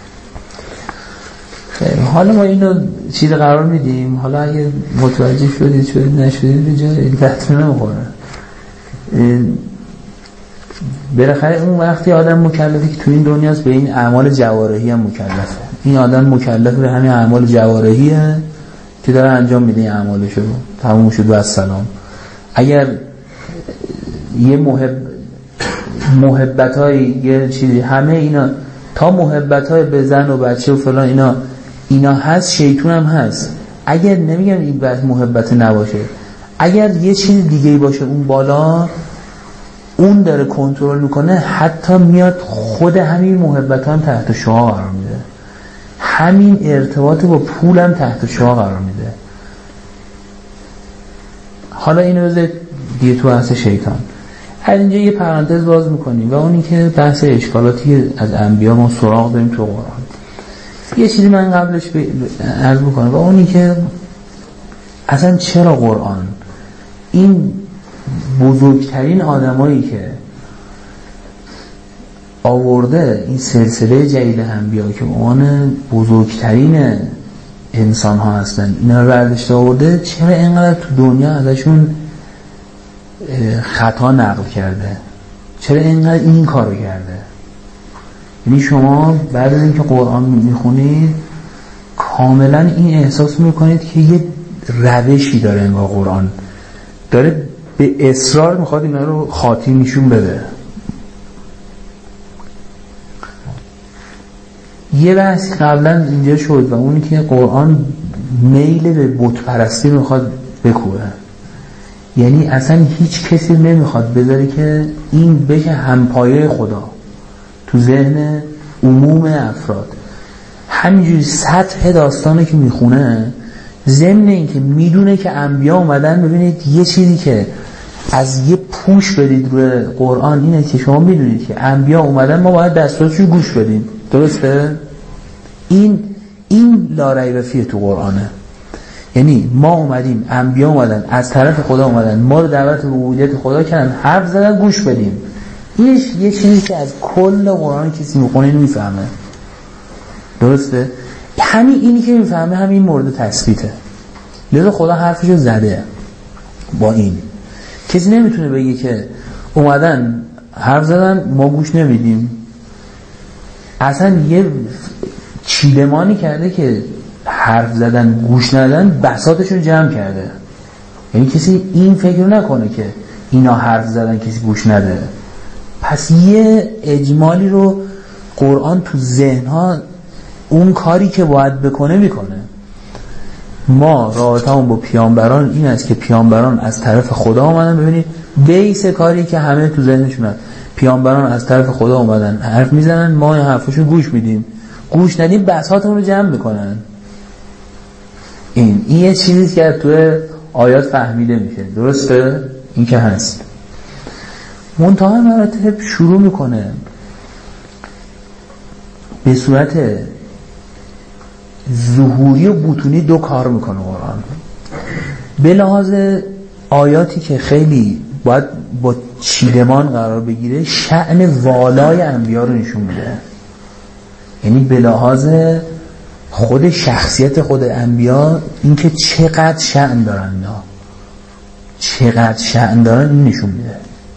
حالا ما اینو چیز قرار میدیم، حالا اگه متوجه شدید شدید نشدید به جای این فهمی نمیخوره. بالاخره اون وقتی آدم مکلفه که تو این دنیاست به این اعمال جوارحی هم مکلفه. این آدم مکلف به همین اعمال جوارحیه که داره انجام میده این اعمالشو، تموم شد و السلام. اگر یه محب محبتای یه چیزی همه اینا تا محبتای به زن و بچه و فلان اینا اینا هست، شیطون هم هست. اگر نمیگم این بعد محبت نباشه، اگر یه چیز دیگه ای باشه اون بالا اون داره کنترل میکنه، حتی میاد خود همین محبت هم تحت شعاع قرار میده، همین ارتباط با پول هم تحت شعاع قرار میده. حالا اینو بذارید دیگه تو بحث شیطان. هر اینجا یه پرانتز باز میکنیم و اونی که بحث اشکالاتی از انبیا ما سراغ داریم تو قرآن. یه چیزی من قبلش عرض بکنم و اونی که اصلا چرا قرآن این بزرگترین آدمایی که آورده این سلسله جدید انبیا که عنوان بزرگترین انسان ها هستن اینا رو برداشته آورده، چرا اینقدر تو دنیا ازشون خطا نقل کرده، چرا اینقدر این کارو کرده؟ یعنی شما بعد از اینکه قرآن میخونید کاملا این احساس میکنید که یه روشی داره، انگار قرآن داره به اصرار میخواد اینا رو خاطی نشون بده. یه بحث قبلا اینجا شد و اونی که قرآن میل به بت پرستی میخواد بکوبه. یعنی اصلا هیچ کسی نمیخواد بذاره که این بشه همپایه خدا تو ذهن عموم افراد. همینجوری سطح داستانه که میخونه، ضمن این که میدونه که انبیا اومدن. ببینید یه چیزی که از یه پوش بدید روی قرآن اینه که شما میدونید که انبیا اومدن، ما باید دستورشو گوش بدیم. درسته؟ این این لا ریب فیه تو قرآنه. یعنی ما اومدیم، انبیا اومدن از طرف خدا اومدن، ما رو دعوت به عبودیت خدا کردن، حرف زدن، گوش بدیم. اینش یه چیزی که از کل قرآن کسی میخونه اینو میفهمه. درسته؟ همین اینی که میفهمه همین مورد تثبیته. لذا خدا حرفشو زده. با این کسی نمیتونه بگه که اومدن حرف زدن ما گوش نمیدیم. اصلا یه چیلمانی کرده که حرف زدن گوش ندادن بساطشون جمع کرده. یعنی کسی این فکر نکنه که اینا حرف زدن کسی گوش نده. پس یه اجمالی رو قرآن تو ذهنها اون کاری که باید بکنه میکنه. ما رابطمون با پیامبران این است که پیامبران از طرف خدا اومدن. ببینید بیس کاری که همه تو ذهنشون هست، پیامبران از طرف خدا اومدن حرف میزنن، ما این حرفشون گوش میدیم، گوش ندیم بساطمون رو جمع میکنن. این این یه چیزی که تو آیات فهمیده میشه. درسته؟ این که هست. منتها مراتب شروع میکنه به صورت ظهوری و بطونی دو کار میکنه قرآن. به لحاظ آیاتی که خیلی باید با چیدمان قرار بگیره، شأن والای انبیا رو نشون میده. یعنی به لحاظ خود شخصیت خود انبیا، این که چقدر شأن دارن اینا، چقدر شأن دارن این نشون میده.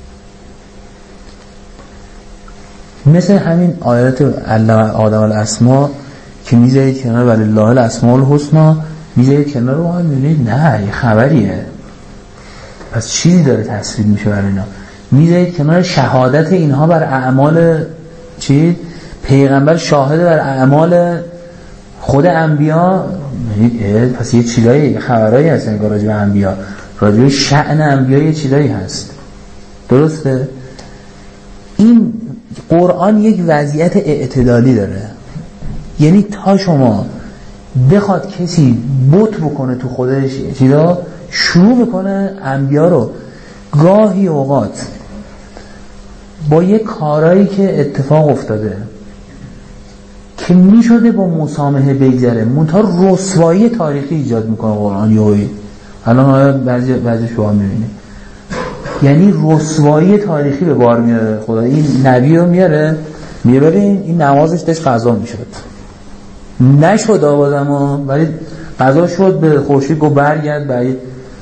مثل همین آیات آدم الاسما که میذارید کنار ولله الاسماء الحسنا، میذارید کنار رو میبینید نه یه خبریه، پس چیزی داره تصویر میشه برای اینا. میذارید کنار شهادت اینها بر اعمال چی؟ پیغمبر شاهد بر اعمال خود انبیا، پس یه چیزایی خبرایی هست انگار راجع به انبیا، راجع به شأن انبیا یه چیزایی هست. درسته؟ این قرآن یک وضعیت اعتدالی داره. یعنی تا شما بخواد کسی بت بکنه تو خودش چیزا، شروع بکنه انبیا رو گاهی اوقات با یه کارایی که اتفاق افتاده که میشده با مسامحه بگذره، منتها رسوایی تاریخی ایجاد میکنه قرآن. یوی الان بعضی بعضی شما میبینید یعنی رسوایی تاریخی به بار میاره خدا. این نبی رو میاره میاره ببین این نمازش داشت قضا میشد، نشد آبادم ولی قضا شد، به خورشید گو برگرد برای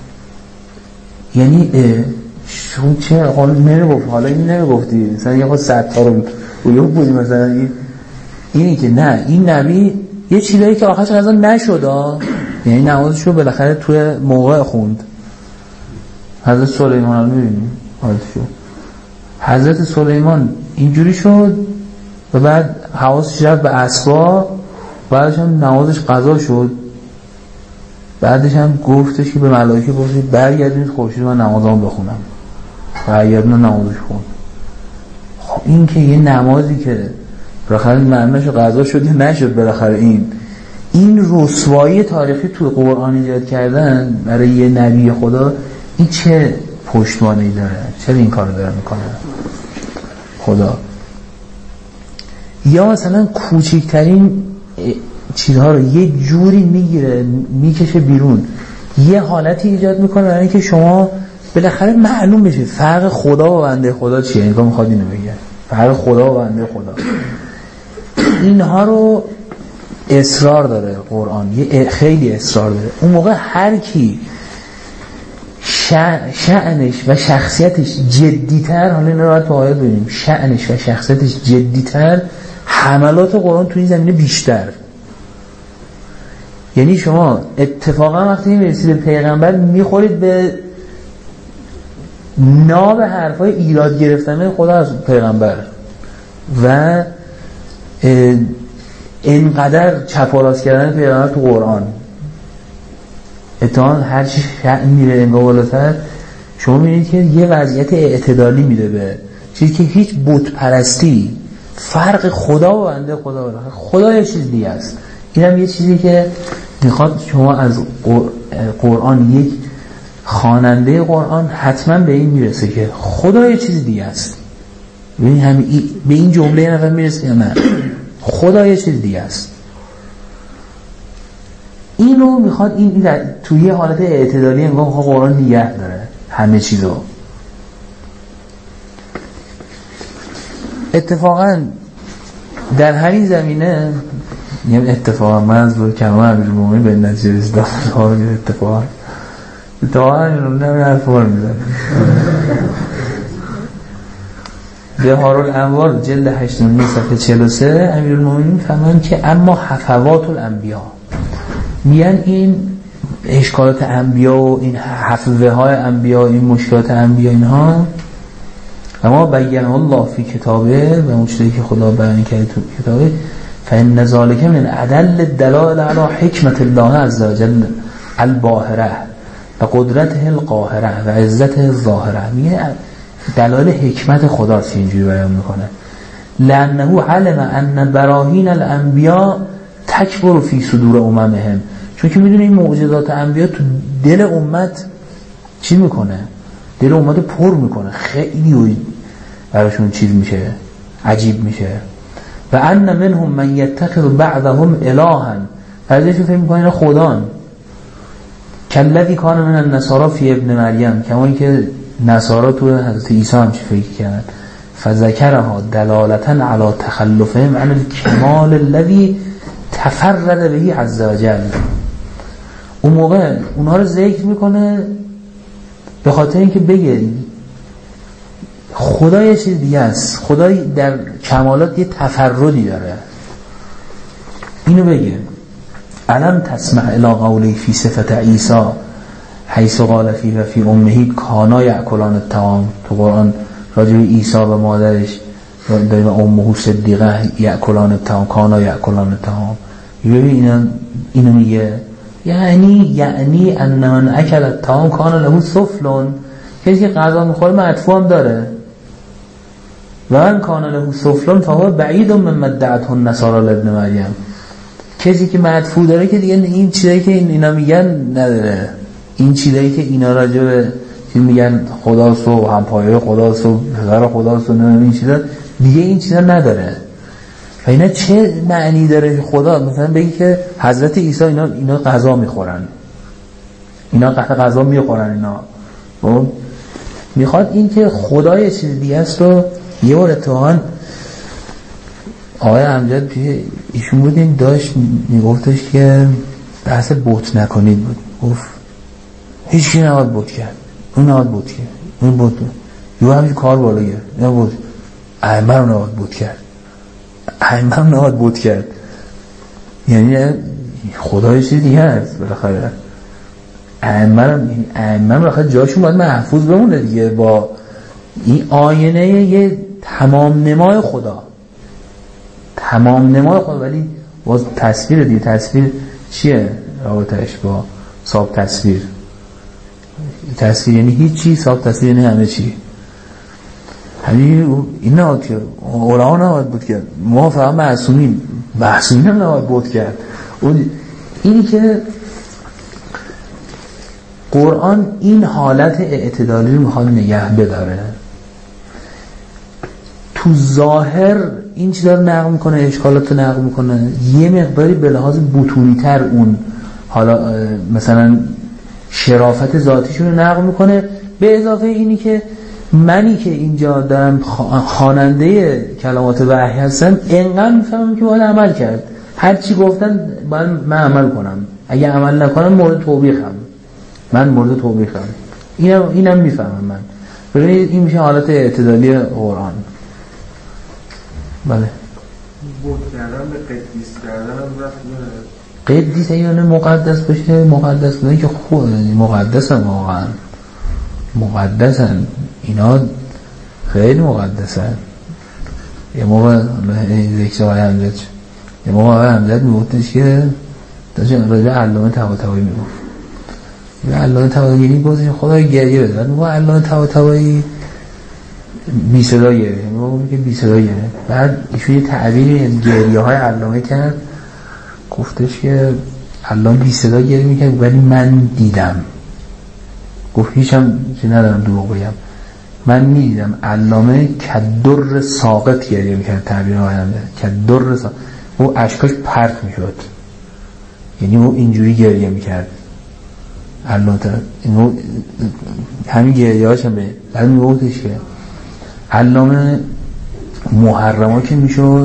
یعنی شون چه حالا نمیگفت، حالا این نمیگفتی مثلا یه خود ستار رو رویه بودی مثلا این اینی که نه این نبی یه چیزایی که آخرش قضا نشد، یعنی نمازش رو بالاخره توی موقع خوند. حضرت سلیمان رو میبینیم حالتشو، حضرت سلیمان اینجوری شد و بعد حواسش رفت به اسباب، بعدش هم نمازش قضا شد، بعدش هم گفتش که به ملائکه گفتید برگردید خورشید من نمازامو بخونم، برگردون نمازش خوند. خب این که یه نمازی که بالاخره معنیش قضا شد یا نشد، بالاخره این این رسوایی تاریخی توی قرآن ایجاد کردن برای یه نبی خدا، این چه پشتوانه‌ای داره؟ چرا این کارو داره میکنه خدا؟ یا مثلا کوچکترین چیزها رو یه جوری میگیره میکشه بیرون، یه حالتی ایجاد میکنه برای اینکه شما بالاخره معلوم بشه فرق خدا و بنده خدا چیه. اینکه میخواد اینو بگه فرق خدا و بنده خدا، اینها رو اصرار داره قرآن، یه خیلی اصرار داره. اون موقع هر کی شأنش و شخصیتش جدیتر، حالا این رو باید تو آیات ببینیم، شأنش و شخصیتش جدیتر، حملات قرآن تو این زمینه بیشتر. یعنی شما اتفاقا وقتی میرسید به پیغمبر میخورید به ناب حرفای ایراد گرفتن خدا از پیغمبر و اینقدر چپ و راست کردن پیغمبر تو قرآن. اتفاقا هر چی شأن میره انگاه بالاتر شما میبینید که یه وضعیت اعتدالی میده به چیزی که هیچ بت پرستی، فرق خدا و بنده خدا بالاخره خدا یه چیز دیگه است. این هم یه چیزی که میخواد شما از قرآن، یک خواننده قرآن حتما به این میرسه که خدا یه چیز دیگه است. ببین همین به این جمله نفر میرسه یا نه؟ خدا یه چیز دیگه است. اینو میخواد این توی یه حالت اعتدالی انگار میخواد قرآن نگه داره همه چیزو. اتفاقا در همین زمینه یعنی اتفاقا من از روی کمال امیرالمومنین به نتیجه رسیدم اتفاقا اتفاقا امیرالمومنین همین حرف رو میزنه. بهارالانوار جلد هشتم صفحه چهل و سه امیرالمومنین فرمان که اما حفوات الانبیا، میگن این اشکالات انبیا و این حفوه های انبیا، این مشکلات انبیا، اینها اما بیان الله فی کتابه و اون چیزی که خدا بیان کرده تو کتابه، فإن ذلک من عدل الدلائل علی حکمت الله عز وجل الباهره و قدرته القاهره و عزته الظاهره. میگه دلایل حکمت خداست اینجوری بیان میکنه. لانه علم ان براهین الانبیا تکبر فی صدور اممهم، چون که میدونه این معجزات انبیا تو دل امت چی میکنه؟ دل امت پر میکنه، خیلی براشون چیز میشه، عجیب میشه. و ان منهم من یتخذ بعضهم الها، بعضیشون فکر میکنن خدان، کلذی کان من النصارى فی ابن مریم، کما اینکه نصارا تو حضرت عیسی هم چی فکر کردن. فذکرها دلالتا علی تخلفهم عن الکمال الذی تفرد بهی عز وجل. اون موقع اونها رو ذکر میکنه به خاطر اینکه بگه خدا یه چیز دیگه است، خدا در کمالات یه تفردی داره. اینو بگه علم تسمع الی قولی فی صفت عیسی حیث قال فی و فی امه کانا یأکلان الطعام. تو قرآن راجع به عیسی و مادرش داریم امه صدیقه یأکلان الطعام، کانا یأکلان الطعام. اینو اینو میگه یعنی یعنی ان من اکل الطعام کان له سفل، کسی که غذا میخوره مدفوع هم داره. و من کان له سفل فهو بعید مما ادعته النصارى لابن مریم. کسی که مدفوع داره که دیگه این چیزایی که اینا میگن نداره، این چیزایی که اینا راجع به میگن خداست و همپایه خداست و پدر خداست و نه این چیزا دیگه این چیزا نداره. و اینا چه معنی داره خدا؟ مثلا بگی که حضرت عیسی اینا اینا غذا میخورن، اینا قطع غذا میخورن، اینا و میخواد این که خدا یه چیز دیگه است. و یه بار اتفاقا آقای امجد پیش ایشون بودیم داشت میگفتش که بحث بت نکنید بود، گفت هیچ کی نباید بت کرد، اون نباید بت کرد، اون بت یو همین کار بالا گرفت، نه بت ائمه رو نباید بت کرد، ائمه رو نباید بت کرد. یعنی خدا یه چیز دیگه هست بالاخره. ائمه رو ائمه بالاخره جاشون باید محفوظ بمونه دیگه، با این آینه یه تمام نمای خدا، تمام نمای خدا. ولی باز تصویر دیگه، تصویر چیه رابطش با صاحب تصویر؟ تصویر یعنی هیچی، صاحب تصویر یعنی همه چی. همین این نباید کرد، علما نباید بود کرد، ما فقط معصومین، معصومین هم نباید بود کرد. اینی که قرآن این حالت اعتدالی رو میخواد نگه بداره، تو ظاهر این چیزا رو نقل میکنه، اشکالات رو نقل میکنه، یه مقداری به لحاظ بطونی تر اون حالا مثلا شرافت ذاتیشون رو نقل میکنه، به اضافه اینی که منی که اینجا دارم خواننده کلمات وحی هستم انقدر میفهمم که باید عمل کرد، هر چی گفتن باید من عمل کنم، اگه عمل نکنم مورد توبیخم، من مورد توبیخم. اینم اینم میفهمم من. ببینید این میشه حالت اعتدالی قرآن. بله. بود کردن به قدیس کردن هم رفت داره. قدیس اینا مقدس بشه، مقدس بشه که خوب مقدسن، واقعا مقدسن، اینا خیلی مقدسن. یه موقع ذکر آقای امجد یه موقع آقای امجد میگفتش که داشت راجع علامه طباطبایی میگفت، یه علامه طباطبایی گفتش خدای گریه بده، بعد میگفت علامه طباطبایی بی صدا گریه، میگفت که بی صدا گریه. بعد ایشون یه تعبیری گریه های علامه کرد، گفتش که علامه بی صدا گریه میکرد ولی من دیدم، گفت هیچم چی ندارم دروغ بگم، من میدیدم علامه کدر ساقط گریه میکرد، تعبیر آینده کدر ساقط، او اشکاش پرت میشد، یعنی او اینجوری گریه میکرد علامه. اینو همین گریه هاش هم به بعد میگفتش که علامه محرما که میشد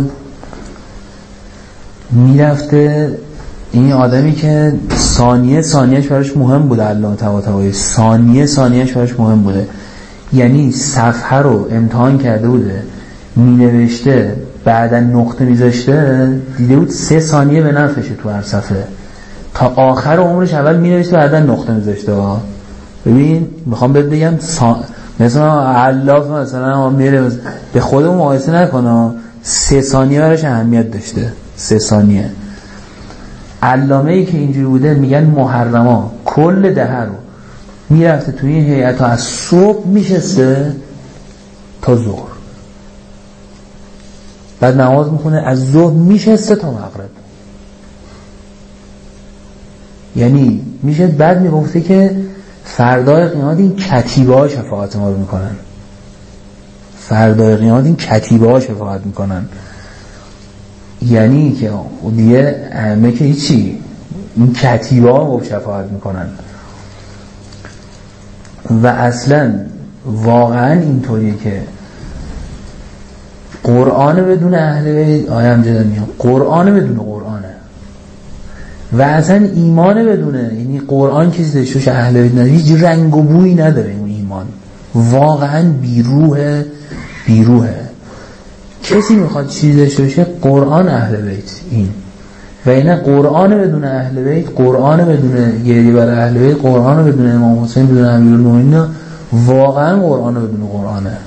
میرفته، این آدمی که ثانیه ثانیهش براش مهم بوده، علامه طباطبایی ثانیه ثانیهش براش مهم بوده، یعنی صفحه رو امتحان کرده بوده مینوشته بعدا نقطه میذاشته، دیده بود سه ثانیه به نفعشه تو هر صفحه، تا آخر عمرش اول مینوشته بعدا نقطه میذاشته. ببین میخوام بهت بگم سا... مثلا علاف مثلا میره به خودمون مقایسه نکنه، سه ثانیه براش اهمیت داشته، سه ثانیه. علامه ای که اینجوری بوده میگن محرما کل دهه رو میرفته توی این هیئت از صبح میشسته تا ظهر، بعد نماز میخونه، از ظهر میشسته تا مغرب. یعنی میشه بعد میگفته که فردای قیامت این کتیبه ها شفاعت ما رو میکنن، فردای قیامت این کتیبه ها شفاعت میکنن، یعنی که دیگه همه که هیچی، این کتیبه ها شفاعت میکنن. و اصلا واقعا اینطوریه که قرآن بدون اهل بیت، آیه امجد میگه قرآن بدون قرآنه، و اصلا ایمان بدونه، یعنی قرآن کسی داشتوش اهل بیت نداره، هیچ رنگ و بویی نداره این ایمان، واقعا بیروه بیروه. کسی میخواد چیزی داشته قرآن اهل بیت این، و اینه قرآن بدون اهل بیت، قرآن بدون گریه بر اهل بیت، قرآن بدون امام حسین، بدون امیرالمومنین، واقعا قرآن بدون قرآنه.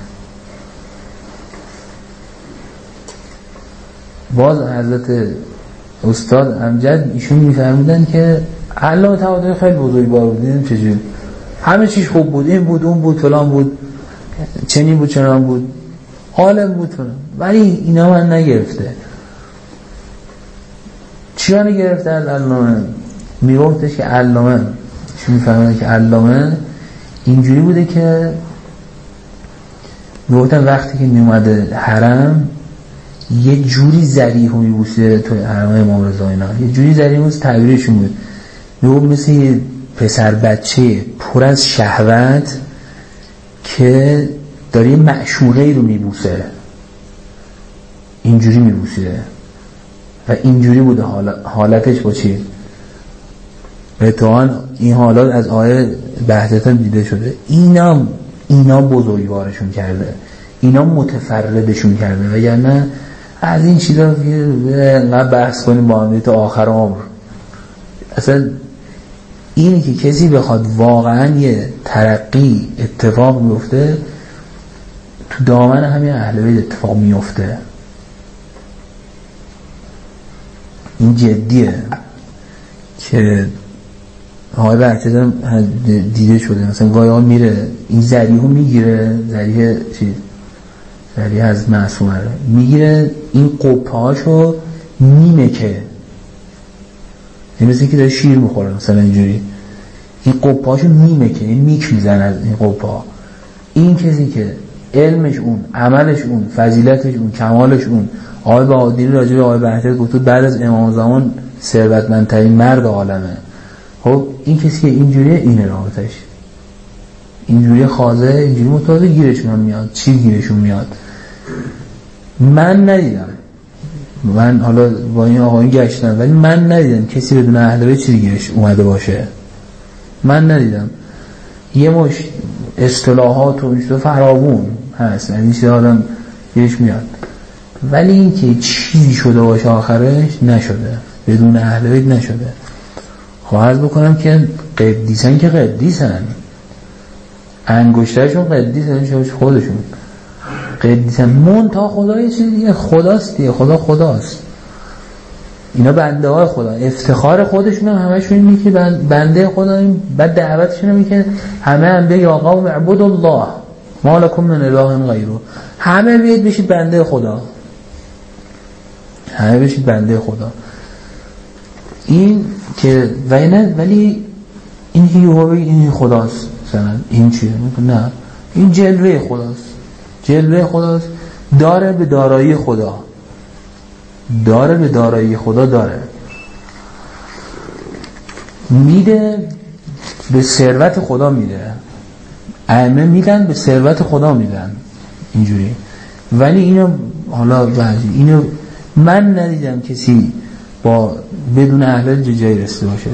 باز حضرت استاد امجد ایشون میفهمیدن که علامه طباطبایی خیلی بزرگوار بود، دیدیم چجوری همه چیش خوب بود، این بود اون بود فلان بود چنین بود چنان بود عالم بود فلان، ولی اینا من نگرفته. چیانه گرفته از علامه؟ میگفتش که علامه چی میفهمه که علامه اینجوری بوده که میگفتن وقتی که میومده حرم یه جوری ذریحو میبوسه توی حرم امام رضا اینا، یه جوری ذریحو میبوسه تعبیرشون بود، میگفت مثل یه پسر بچه پر از شهوت که داره یه معشوقه رو میبوسه، اینجوری میبوسیده و اینجوری بوده حالتش با چی؟ اتوان این حالات از آیه بهجتان دیده شده. اینا اینا بزرگوارشون کرده، اینا متفردشون کرده، وگرنه از این چیزا انقدر بحث کنیم با هم تا آخر عمر. اصلا اینی که کسی بخواد واقعا یه ترقی اتفاق میفته تو دامن همین اهل بیت اتفاق میفته. این جدیه که آقای بهجت دیده شده مثلا گاهی ها میره این ذریحو میگیره، ذریح چی؟ ذریح از معصومه میگیره، این قبه هاشو میمکه، این مثل که داره شیر میخوره مثلا اینجوری، این قبه هاشو میمکه، این میک میزن از این قبه ها. این کسی که علمش اون، عملش اون، فضیلتش اون، کمالش اون، آقای بهادری راجع به آقای بهجت گفت بعد از امام زمان ثروتمندترین مرد عالمه. خب این کسی که اینجوریه اینه رابطش، اینجوری خازه، اینجوری متوازه گیرشون هم میاد. چی گیرشون میاد؟ من ندیدم، من حالا با این آقایون گشتم ولی من ندیدم کسی بدون اهل بیت چی گیرش اومده باشه. من ندیدم. یه مش اصطلاحات و چیزا فراوون هست، این چیزا آدم گیرش میاد، ولی این که چیزی شده باشه آخرش نشده، بدون اهل بیت نشده. خواهد بکنم که قدیسن که قدیسن، انگشترشون قدیسن، خودشون قدیسن، منتها خدا یه چیز دیگه، خداست دیگه، خدا خداست، اینا بنده های خدا، افتخار خودشون هم همشون اینه که بنده خدا این، بعد دعوتشون هم که همه هم به یا قوم اعبدوا الله ما لکم من اله غیره، همه بیاید بشید بنده خدا، همه بشید بنده خدا. این که وینه، ولی این هیوهوی این خداست مثلا، این چیه؟ نه، این جلوه خداست، جلوه خداست، داره به دارایی خدا، داره به دارایی خدا، داره میده به ثروت خدا، میده ائمه میدن به ثروت خدا میدن اینجوری. ولی اینو حالا بعضی اینو من ندیدم کسی با بدون اهل بیت جایی رسیده باشه.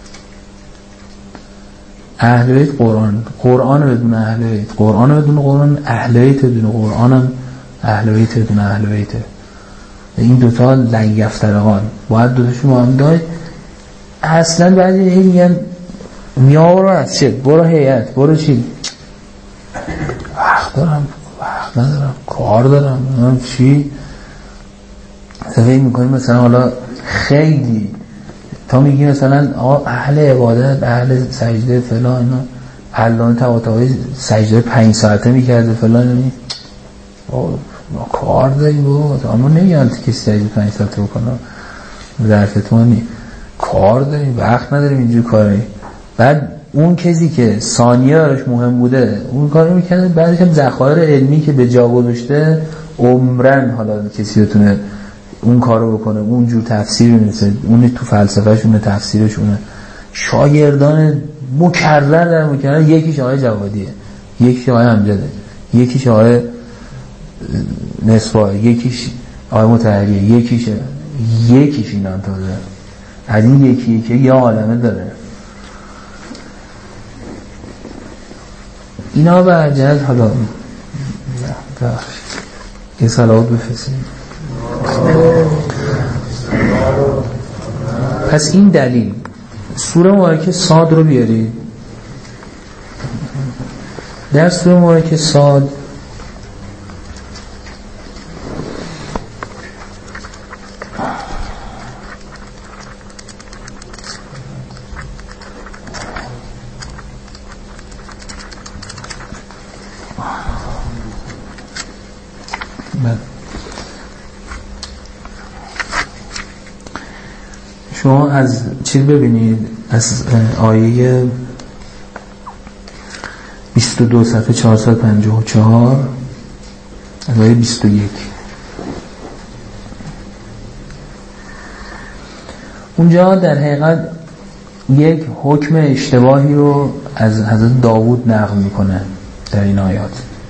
اهل بیت قرآن، قرآن بدون اهل بیت، قرآن بدون قرآن، اهل بیت بدون قرآن، اهل بیت بدون اهل بیت. این دوتا لنگفترقان باید دوتاشون با هم داشت. اصلا بعضی میگن میاورو از چه؟ برو هیئت، برو چی؟ وقت دارم، وقت ندارم، کار دارم، چی؟ تفکر میکنیم مثلا حالا خیلی تا میگی مثلا اهل عبادت، اهل سجده فلان، اینا علامه طباطبایی سجده پنج ساعته میکرده فلان، نمی ما کار داریم بود، اما نمیگن کسی سجده پنج ساعته بکنه ظرفتون نی، کار داریم، وقت نداریم اینجور کاری. بعد اون کسی که ثانیه براش مهم بوده اون کارو میکنه، بعدش هم ذخایر علمی که به جا گذاشته عمرن حالا کسی بتونه اون کارو بکنه، اون جور تفسیر میرسه، اون تو فلسفه‌شونه، تفسیرشونه. شاگردان مکرر در مکرر، یکیش آقای جوادیه، یکیش آقای امجده، یکیش آقای نصفه، یکیش آقای مطهریه، یکیش یکیش این هم تازه از این یکی یکی یه عالمه داره. اینا برجهت حالا یه صلوات بفرستیم. پس این دلیل سوره مبارکه صاد رو بیاری. در سوره مبارکه صاد شما از چیز ببینید، از آیه بیست و دو صفحه چهارصد و پنجاه و چهار، از آیه بیست و یک، اونجا در حقیقت یک حکم اشتباهی رو از حضرت داوود نقل میکنه در این آیات.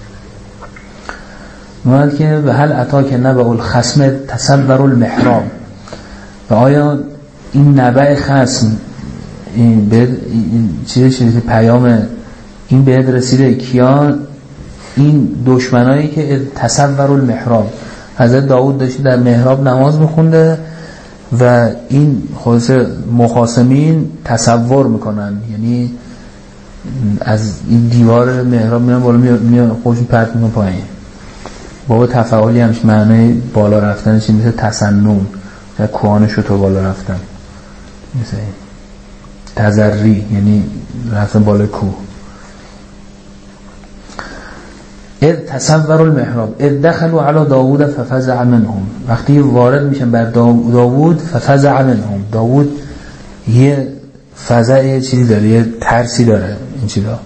میگه که و هل اتاک نبأ الخصم تصور المحراب، و آیا این نبأ خصم این به چیزی چیزی پیام این بهت رسیده؟ کیان؟ این دشمنایی که تصور المحراب، حضرت داوود داشته در محراب نماز میخونده و این خلاص مخاصمین تصور میکنن، یعنی از این دیوار محراب میان بالا، میان خودشون پرت میکنن پایین. بابا تفاعلی همش معنی بالا رفتن چی مثل تسنم و کوهانشو تو بالا رفتن، مثل این تزری یعنی رفتن بالا کوه. اذ تصور المحراب اذ دخلوا على داوود ففزع منهم، وقتی وارد میشن بر داوود ففزع منهم، داوود یه فزع چیزی داره، یه ترسی داره. این چیزا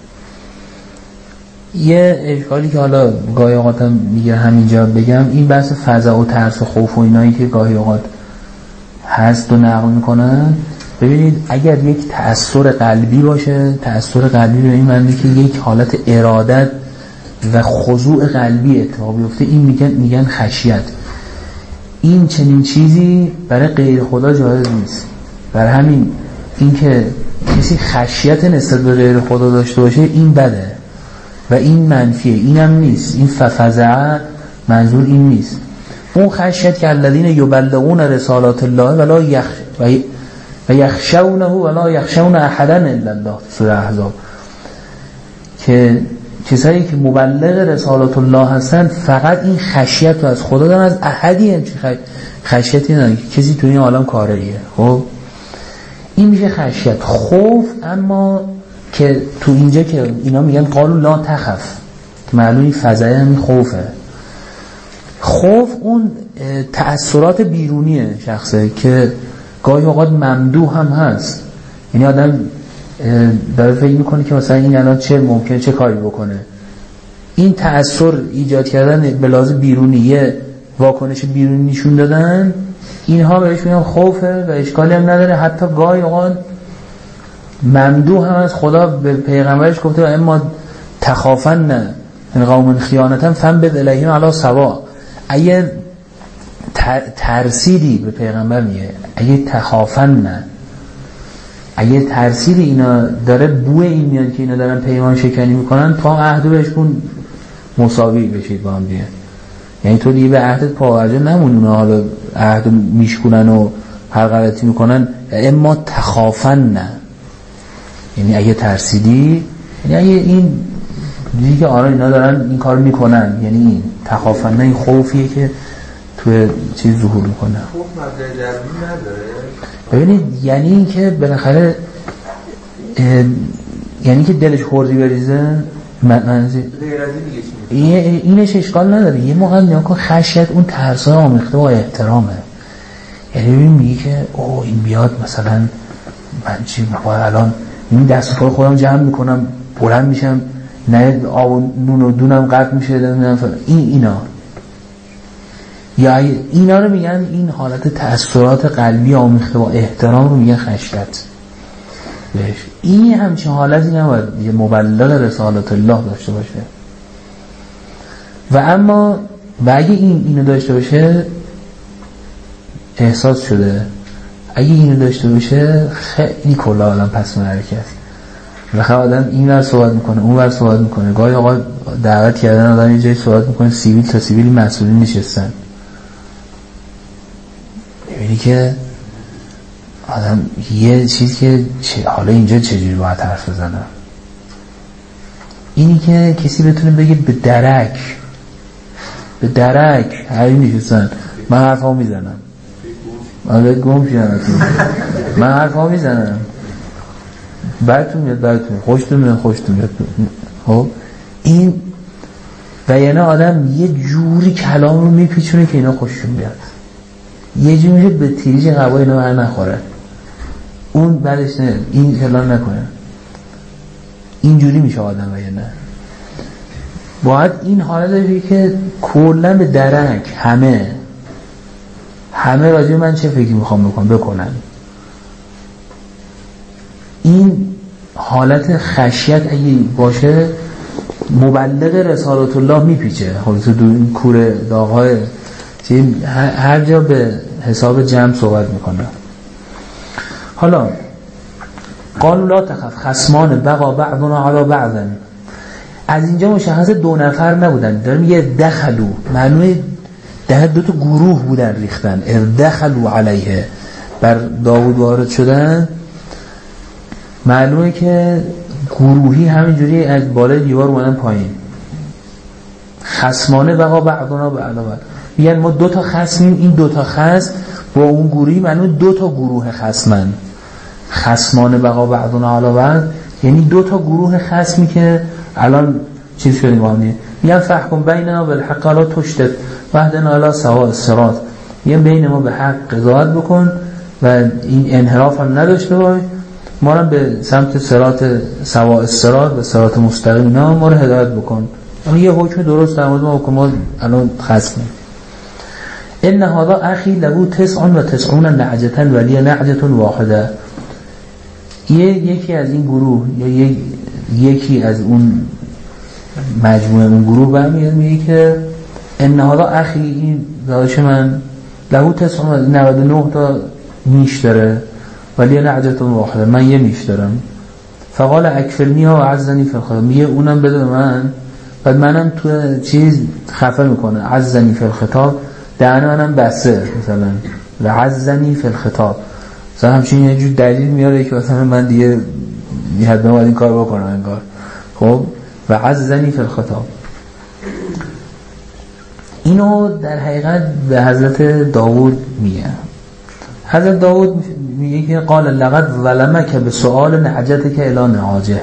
یه اشکالی که حالا گاهی اوقات هم میگه همینجا بگم، این بحث فزع و ترس و خوف و اینایی که گاهی اوقات هست و نقل میکنن. ببینید اگر یک تأثیر قلبی باشه، تأثیر قلبی به این معنی که یک حالت ارادت و خضوع قلبی اتفاق بیفته، این میگن میگن خشیت. این چنین چیزی برای غیر خدا جایز نیست. برای همین این که کسی خشیت نسبت به غیر خدا داشته باشه این بده و این منفیه، اینم نیست. این ففزع منظور این نیست. اون خشیت که الذین یبلغون رسالات الله ولا یخ و یخشونه ولا یخشون احدا الا الله، سوره احزاب، که کسایی که مبلغ رسالات الله هستن فقط این خشیت رو از خدا دارن، از احدی هم خشیتی ندارن که کسی تو این عالم کاریه. خب این میشه خشیت. خوف اما که تو اینجا که اینا میگن قالوا لا تخف، که معلومی فزعه همین خوفه. خوف اون تأثیرات بیرونیه شخصه که گاهی اوقات ممدوح هم هست، یعنی آدم داره فکر میکنه که مثلا این الان چه ممکنه چه کاری بکنه. این تأثیر ایجاد کردن به لحاظ بیرونیه، واکنش بیرونی نشون دادن، اینها بهش میگن خوفه و اشکالی هم نداره. حتی گاهی اوقات ممدوح هم از خدا به پیغمبرش گفته و اما تخافن نه این قوم خیانتا فنبذ الیهم علی سوا. اگه ترسیدی به پیغمبر میگه اگه تخافن نه، اگه ترسیدی اینا داره بوه این میاد که اینا دارن پیمان شکنی میکنن، تا عهد بهش کن مساوی بشید با هم دیگه. یعنی تو دیگه به عهدت پاورجا نمونی، اونا حالا عهد میشکنن و هر غلطی میکنن. اما تخافن نه، یعنی اگه ترسیدی، یعنی اگه این دیگه که آره اینا دارن این کار میکنن، یعنی این تخافن نه، این خوفیه که توی چیز ظهور میکنه. خوف مبدأ درونی نداره. ببینید یعنی این که بالاخره یعنی که دلش خوردی بریزه منظور اینش اشکال نداره. یه موقع نیا کن خشیت اون ترسای آمیخته با احترامه. یعنی ببین میگی که اوه این بیاد مثلا من چی باید الان این دست و پای خودم جمع میکنم بلند میشم، نه آب و نون و دونم قطع میشه، این اینا یا اینا رو میگن این حالت تأثیرات قلبی آمیخته با احترام رو میگن خشیت بهش. این همچین حالتی نباید یه مبلغ رسالت الله داشته باشه. و اما و اگه این اینو داشته باشه احساس شده، اگه اینو داشته باشه خیلی کلا عالم پس مرکز و خیلی آدم این ور صحبت میکنه اون ور صحبت میکنه. گاهی آقا دعوت کردن آدم یه جایی صحبت میکنه سیویل تا سیویلی مسئولین نشستن، میبینی که آدم یه چیز که حالا اینجا چجوری باید حرف بزنم. اینی که کسی بتونه بگه به درک به درک هری نشستن من حرف ها میزنم، آره گم شدن من حرف ها میزنم، براتون میاد براتون خوشتون میاد خوشتون میاد. خب این و یعنی آدم یه جوری کلام رو میپیچونه که اینا خوششون بیاد، یه جوری میشه به تیریج قبا اینا هر نخوره. اون بعدش نه این فلان نکنه. اینجوری میشه آدم وگه نه باید این حالت داشته که کلا به درک همه همه راجع من چه فکری میخوام بکنم بکنن. این حالت خشیت اگه باشه مبلغ رسالت الله میپیچه. خب تو این کوره داغ‌های هر جا به حساب جمع صحبت میکنه. حالا قالوا لا تخف خصمان بقى بعضنا على بعض. از اینجا مشخص دو نفر نبودن، دارم یه دخلو معنی ده دو تا گروه بودن ریختن. دخلوا علیه بر داوود وارد شدن، معلومه که گروهی همینجوری از بالای دیوار اومدن پایین. خصمانه بقا بعضنا به علاوه میگن ما دو تا خصمیم، این دو تا خصم با اون گروهی معلومه دو تا گروه خصمن. خصمانه بقا بعضنا علاوه یعنی دو تا گروه خصمی که الان چیز شدیم آنیه. میگن فحکم بیننا بالحق لا تشتت وحدنا لا سواء الصراط. میگن بین ما به حق قضاوت بکن و این انحراف هم نداشته باش، ما رو به سمت صراط سواء الصراط و صراط مستقیم اینا ما رو هدایت بکن. اما یه حکم درست در مورد ما که ما الان خصمیم. ان هذا اخی له تسع و تسعون نعجه ولی نعجه واحده. یه یکی از این گروه یا یک یکی از اون مجموعه اون گروه برمیاد میگه که ان هذا اخی این داداش من له تسع و نود و نه تا میش داره ولی نعجه واحده، من یه میش دارم. فقال اکفرنی ها و عزنی فی الخطاب. میگه اونم بده من بعد منم تو چیز خفه میکنه. عزنی فی الخطاب دهن منم بسته مثلا و عزنی فی الخطاب مثلا همچین یه جور دلیل میاره که مثلا من دیگه حتما باید این کار بکنم انگار. خب و عزنی فی الخطاب اینو در حقیقت به حضرت داوود میگه. حضرت داوود میگه که قال لقد ظلمک به سؤال نعجتک الی نعاجه.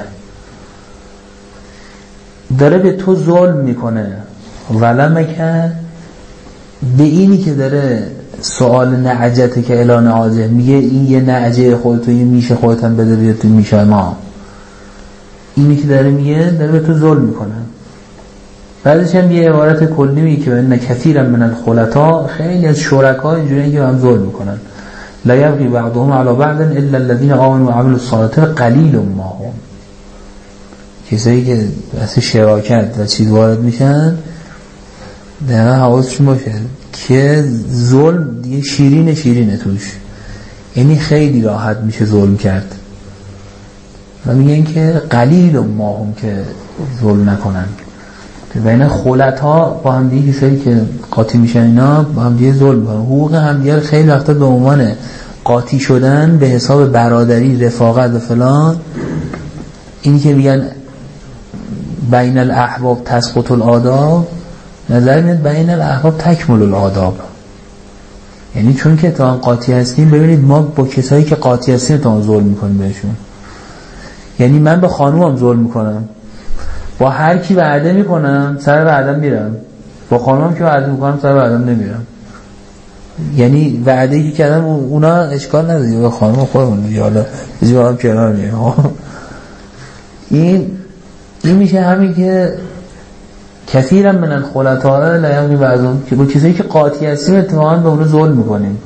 داره به تو ظلم میکنه. ظلمک به اینی که داره سؤال نعجتک الی نعاجه میگه این یه نعجه خودتو یه میشه خودت هم بده بیاد تو میشه ما. اینی که داره میگه داره به تو ظلم میکنه. بعدش هم یه عبارت کلی میگه که ان کثیرا من الخلطاء خیلی از شرکا اینجوریه که هم ظلم میکنن. لا یبغی بعضهم علی بعض الا الذين آمنوا وعملوا الصالحات قلیل ما هم. کسایی که واسه شراکت و چیز وارد میشن دقیقا حواسشون باشه که ظلم دیگه شیرین شیرینه توش، یعنی خیلی راحت میشه ظلم کرد. و میگن که قلیل ما هم که ظلم نکنن. بین خلطا با هم دیگه کسایی که قاطی میشن اینا با هم دیگه ظلم میکنن. حقوق هم دیگه خیلی وقتا به عنوان قاطی شدن به حساب برادری رفاقت و فلان، اینی که میگن بین الاحباب تسقط الآداب، نظر میاد بین الاحباب تکمل الآداب. یعنی چون که تا قاطی هستیم ببینید ما با کسایی که قاطی هستیم تا ظلم میکنیم بهشون. یعنی من به خانومم ظلم میکنم، با هر کی وعده میکنم سر وعدم میرم، با خانومم که وعده میکنم سر وعدم نمیرم. یعنی وعده که کردم اونا اشکال نداره، با خانوم خودمون دیگه حالا جواب کنار میام. این این میشه همین که کثیرا من الخلطاء لا یغنی بعضهم، که با کسایی که قاطی هستیم اتفاقا به اونو ظلم میکنیم.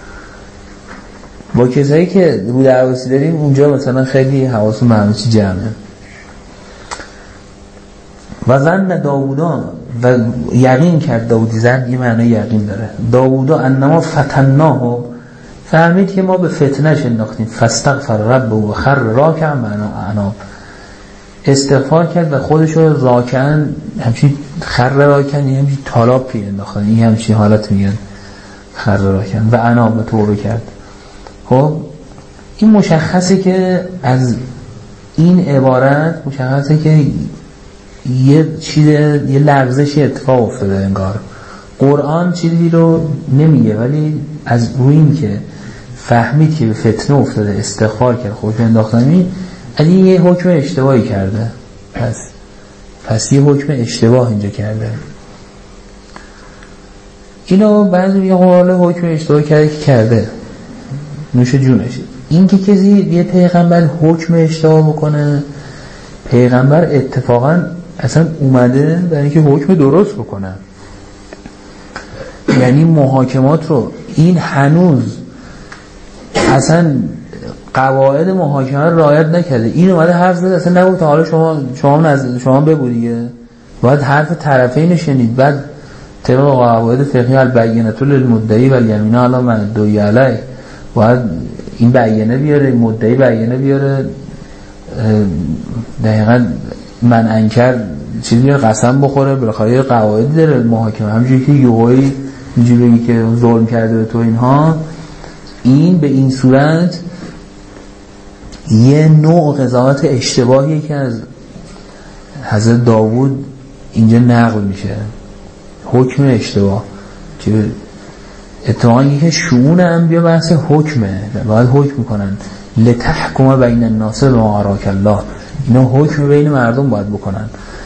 با کسایی که رو درواسی داریم اونجا مثلا خیلی حواسون به همه چی جمعه. و ظن داوودا و یقین کرد داوودی، زن یه معنی یقین داره. داوودا انما فتناه، فهمید که ما به فتنه شناختیم. فاستغفر ربه و خر راکعا معنا، استغفار کرد و خودش رو راکعا همچین خر راکعا یعنی همچین طالاب پی انداختن، این همچین حالت میگن خر راکعا و انا به توبه کرد. خب این مشخصه که از این عبارت مشخصه که یه چیز یه لغزشی اتفاق افتاده انگار. قرآن چیزی رو نمیگه ولی از روی این که فهمید که به فتنه افتاده استغفار کرد خودش انداختن، علی یه حکم اشتباهی کرده. پس پس یه حکم اشتباه اینجا کرده. اینو بعضی میگه حالا حکم اشتباه کرده که کرده نوش جونش. این که کسی یه پیغمبر حکم اشتباه بکنه، پیغمبر اتفاقا اصلا اومده برای اینکه حکم درست بکنه، یعنی محاکمات رو این هنوز اصلا قواعد محاکمه رو رعایت نکرده، این اومده حرف زده اصلا نگفت حالا شما شما نزد شما بگو دیگه، باید حرف طرفین شنید، بعد طبق قواعد فقهی البینه للمدعی و الیمین علی من ادعی علیه، باید این بیانه بیاره، مدعی بیانه بیاره، دقیقاً من انکر چیزی قسم بخوره، بالاخره قواعدی داره محاکمه، همونجوری که یوهی اینجوری بگی که ظلم کرده به تو اینها، این به این صورت یه نوع قضاوت اشتباهی که از حضرت داوود اینجا نقل میشه، حکم اشتباه که اتفاقا یکی شؤون انبیا بحث حکمه، باید حکم کنن لتحکم بین الناس بما اراک الله، اینا حکم بین مردم باید بکنن.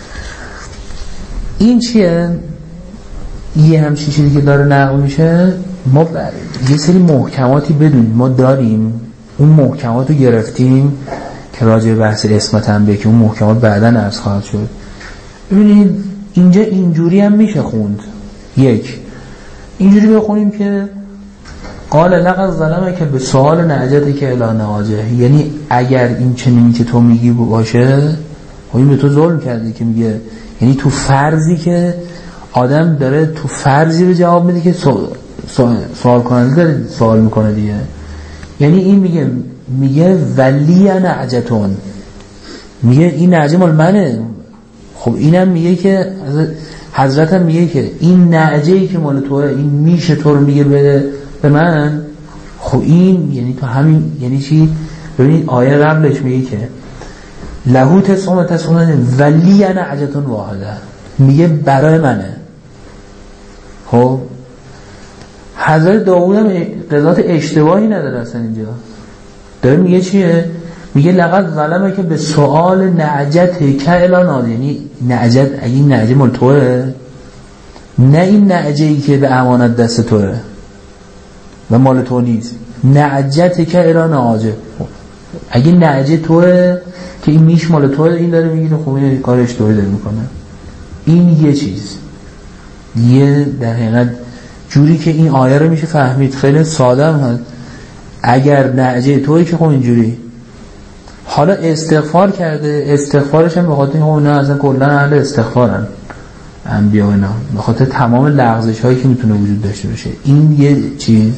این چیه؟ یه همچین چیزی که داره نقل میشه، ما یه سری محکماتی بدونیم ما داریم، اون محکمات رو گرفتیم که راجع بحث اسمت هم بگیم، اون محکمات بعداً عرض خواهد شد. ببینید اینجا اینجوری هم میشه خوند، یک اینجوری بخونیم که قال لقد ظلمک به سؤال نعجت که الی نواجه، یعنی اگر این چنینی که تو میگی باشه این به تو ظلم کرده، که میگه یعنی تو فرضی که آدم داره تو فرضی رو جواب میده که سوال, سوال کننده داره سوال میکنه دیگه، یعنی این میگه میگه ولی نعجتون، میگه این نعجه مال منه، خب اینم میگه که حضرت هم میگه که این نعجه‌ای که مال توه، این میشه تو رو میگه بده به من، خب این یعنی تو همین یعنی چی؟ ببینید آیه قبلش میگه که لهو تسعون تسعون ولی نعجتون واحده، میگه برای منه. خب حضرت داوود هم قضاوت اشتباهی نداره اصلا اینجا، داره میگه چیه؟ میگه لقد ظلمه که به سؤال نعجت که الی ناظر، یعنی نعجت اگه این نعجه مال توه، نه این نعجه‌ای که به امانت دست توه و مال تو نیست، نعجت که الی ناظر، اگه نعجه توه که این میش مال توه، این داره میگه خب این کار اشتباهی داره میکنه. این یه چیز یه در حقیقت جوری که این آیه رو میشه فهمید، خیلی ساده هم هست، اگر نعجه توی که خب اینجوری، حالا استغفار کرده، استغفارش هم به خاطر اینکه اونا اصلا کلا اهل استغفارن انبیا اینا، به خاطر تمام لغزش هایی که میتونه وجود داشته باشه. این یه چیز.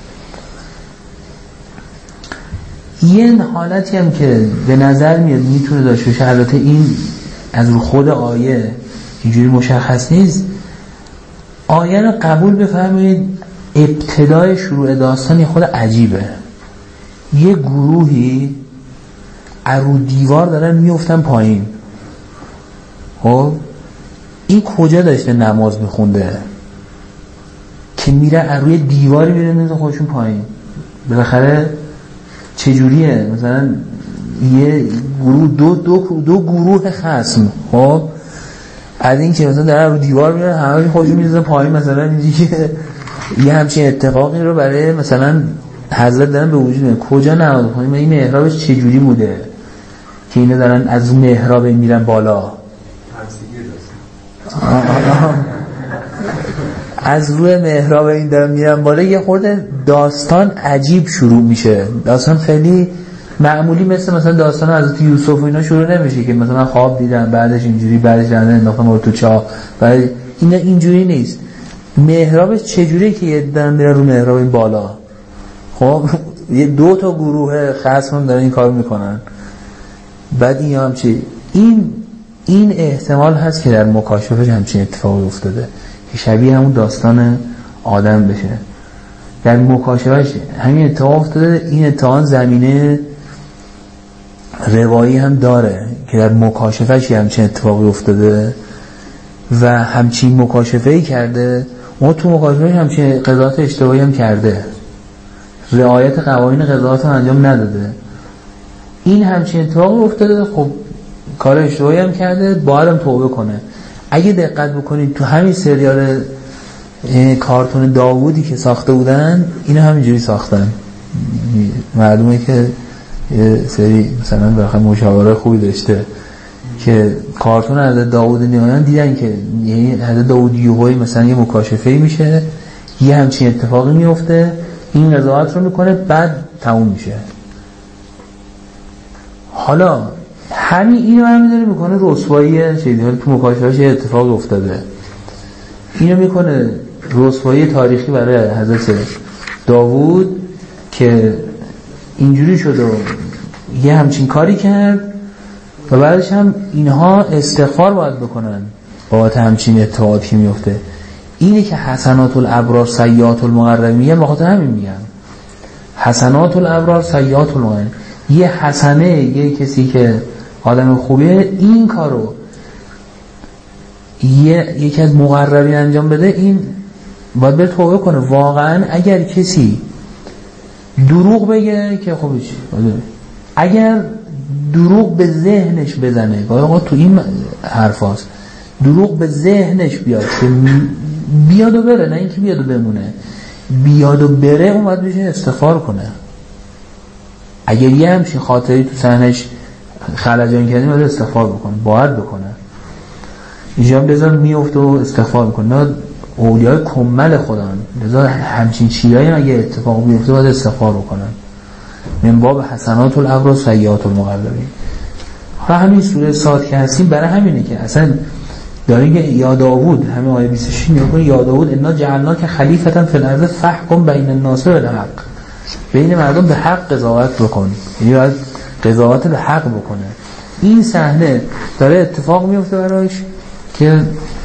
یه حالتی هم که به نظر میاد میتونه داشته باشه، البته این از رو خود آیه اینجوری مشخص نیست، آیه رو قبول بفهمید ابتدای شروع داستانی خود عجیبه، یه گروهی رو دیوار دارن میفتن پایین، خب این کجا داشته نماز میخونده که میره روی دیواری میره میره خودشون پایین؟ بالاخره چجوریه؟ مثلا یه گروه دو, دو, دو گروه خصم، خب از این که مثلا دارن رو دیوار میرن همه خودشون میرزن پایین، مثلا اینجی که یه همچین اتفاقی رو برای مثلا حضرت دارن به وجود میارن. کجا نماز میخونیم؟ این محرابش چجوری بوده که اینا دارن از اون محراب میرن بالا؟ از روی محراب این دارن میرن بالا. یه خورده داستان عجیب شروع میشه، داستان خیلی معمولی مثل مثلا داستان حضرت یوسف و اینا شروع نمیشه که مثلا خواب دیدن بعدش اینجوری بعدش رنده انداختن رو تو چاه، بعد اینا اینجوری نیست. محرابش چجوریه که یه دارن میرن رو محراب این بالا؟ خب یه دو تا گروه خصم دارن این کار میکنن. بعد این هم چی؟ این این احتمال هست که در مکاشفه همچین اتفاقی افتاده که شبیه همون داستان آدم بشه. در مکاشفهش همین اتفاق افتاده. این اتفاق زمینه روایی هم داره که در مکاشفهش همچین اتفاقی افتاده و همچین مکاشفه‌ای کرده. اون تو مکاشفهش همچین قضاوت اشتباهی هم کرده، رعایت قوانین قضاوت هم انجام نداده. این همچین اتفاقی افتاده، خب کار اشتباهی هم کرده، باید هم توبه کنه. اگه دقت بکنید تو همین سریال کارتون داوودی که ساخته بودن، اینو همینجوری ساختن، معلومه که یه سری مثلا برخواه مشاوره خوبی داشته که کارتون حضرت داوود نیایان دیدن که حضرت داوود یوهوی مثلا یه مکاشفه‌ای میشه، یه همچین اتفاقی میفته، این قضاوت رو میکنه، بعد تموم میشه. حالا همین اینو هم داره میکنه رسوایی چیزی، حالا تو مکاشفه‌اش یه اتفاق افتاده، اینو میکنه رسوایی تاریخی برای حضرت داوود که اینجوری شد و یه همچین کاری کرد و بعدش هم اینها استغفار باید بکنن بابت همچین اتفاقاتی که میفته. اینه که حسنات الابرار سیئات المقربین، بخاطر همین میگم حسنات الابرار سیئات المقربین. یه حسنه یه کسی که آدم خوبه این کارو یه یکی از مقربین انجام بده، این باید بره توبه کنه. واقعا اگر کسی دروغ بگه که خوبش، اگر دروغ به ذهنش بزنه، آقا تو این حرف هاست، دروغ به ذهنش بیاد که بیاد و بره، نه اینکه بیاد و بمونه، بیاد و بره، اون باید بشه استغفار کنه. اگر یه همچین خاطری تو ذهنش خلجان کردیم باید استغفار بکنه، باید بکنه. اینجا هم لذا میفته و استغفار میکنه. نه اولیای کمل خدان، لذا همچین چیزایی اگه اتفاق بیفته باید استغفار بکنن. من باب حسنات الابرار سیئات المقربین. حالا همین سوره صاد که هستیم برای همینه که اصلا داره که یا داوود، همین آیه بیست و شش میگه یا داوود انا جعلناک خلیفة فی الارض فاحکم بین الناس بالحق، بین مردم به حق قضاوت بکن، یعنی باید قضاوت به حق بکنه. این صحنه داره اتفاق میفته برایش که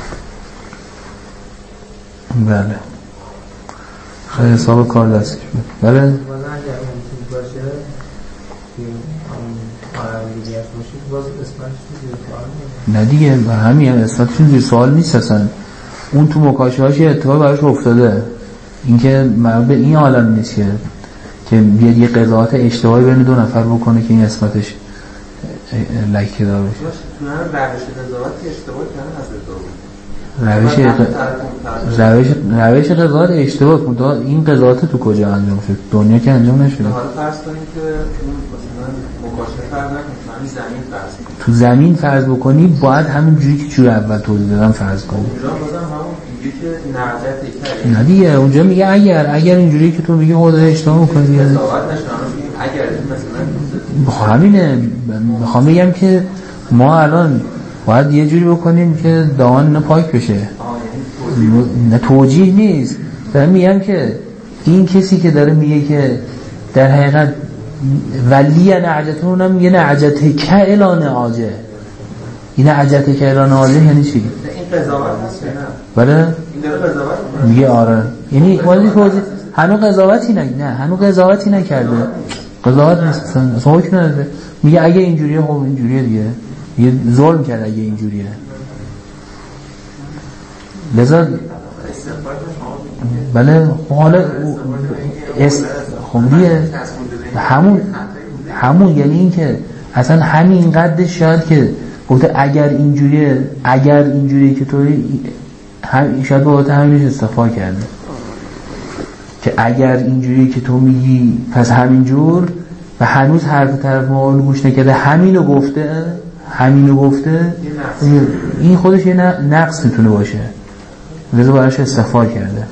بله خیلی حساب کار دستش بود. بله نه دیگه همین اسمتشون زیر سوال نیست اصلا. اون تو مکاشفه‌اش یه اتفاق براش افتاده، اینکه مربوط به این عالم نیست که که بیاد یه قضاوت اشتباهی بین دو نفر بکنه که این اسمتش لکه دار بشه. روش قضاوت اشتباه روش کنه روش روش قضاوت اشتباه کنه. این قضاوت تو کجا انجام شد؟ دنیا که انجام نشده. حالا فرض کنیم که مثلا مکاشفه فرض نکنیم زمین فرض کنیم، تو زمین فرض بکنی باید همین جوری که جور اول توضیح دادم فرض کنی. اونجا بازم همون میگه که نرجت تکرار. نه دیگه اونجا میگه اگر اگر اینجوری که تو میگی خود اشتباه می‌کنی دیگه. قضاوت نشانه اگر مثلا بخوام همینه میخوام بگم که ما الان باید یه جوری بکنیم که دهان اینا پاک بشه. نه توجیه نیست، دارم میگم که این کسی که داره میگه که در حقیقت ولی نعجتون هم یه نعجت که الان آجه، این نعجت که الان آجه یعنی چی؟ این قضاوت هست نه؟ بله؟ این داره قضاوت میگه آره، یعنی ولی توضیح هنو قضاوتی نه نه هنو قضاوتی نکرده، قضاوت نیست اصلا حکم نداره. میگه اگه اینجوریه خب اینجوریه دیگه، یه ظلم کرد اگه اینجوریه. لذا بله حالا است خوندیه همون همون یعنی این که اصلا همین قدش شاید که گفته اگر اینجوریه، اگر اینجوریه که توی هم شاید بابت همینش استغفار کرده که اگر اینجوریه که تو میگی پس همینجور، و هنوز حرف طرف مقابل گوش نکرده، همینو گفته همینو گفته این خودش یه نقص میتونه باشه، لذا براش استغفار کرده.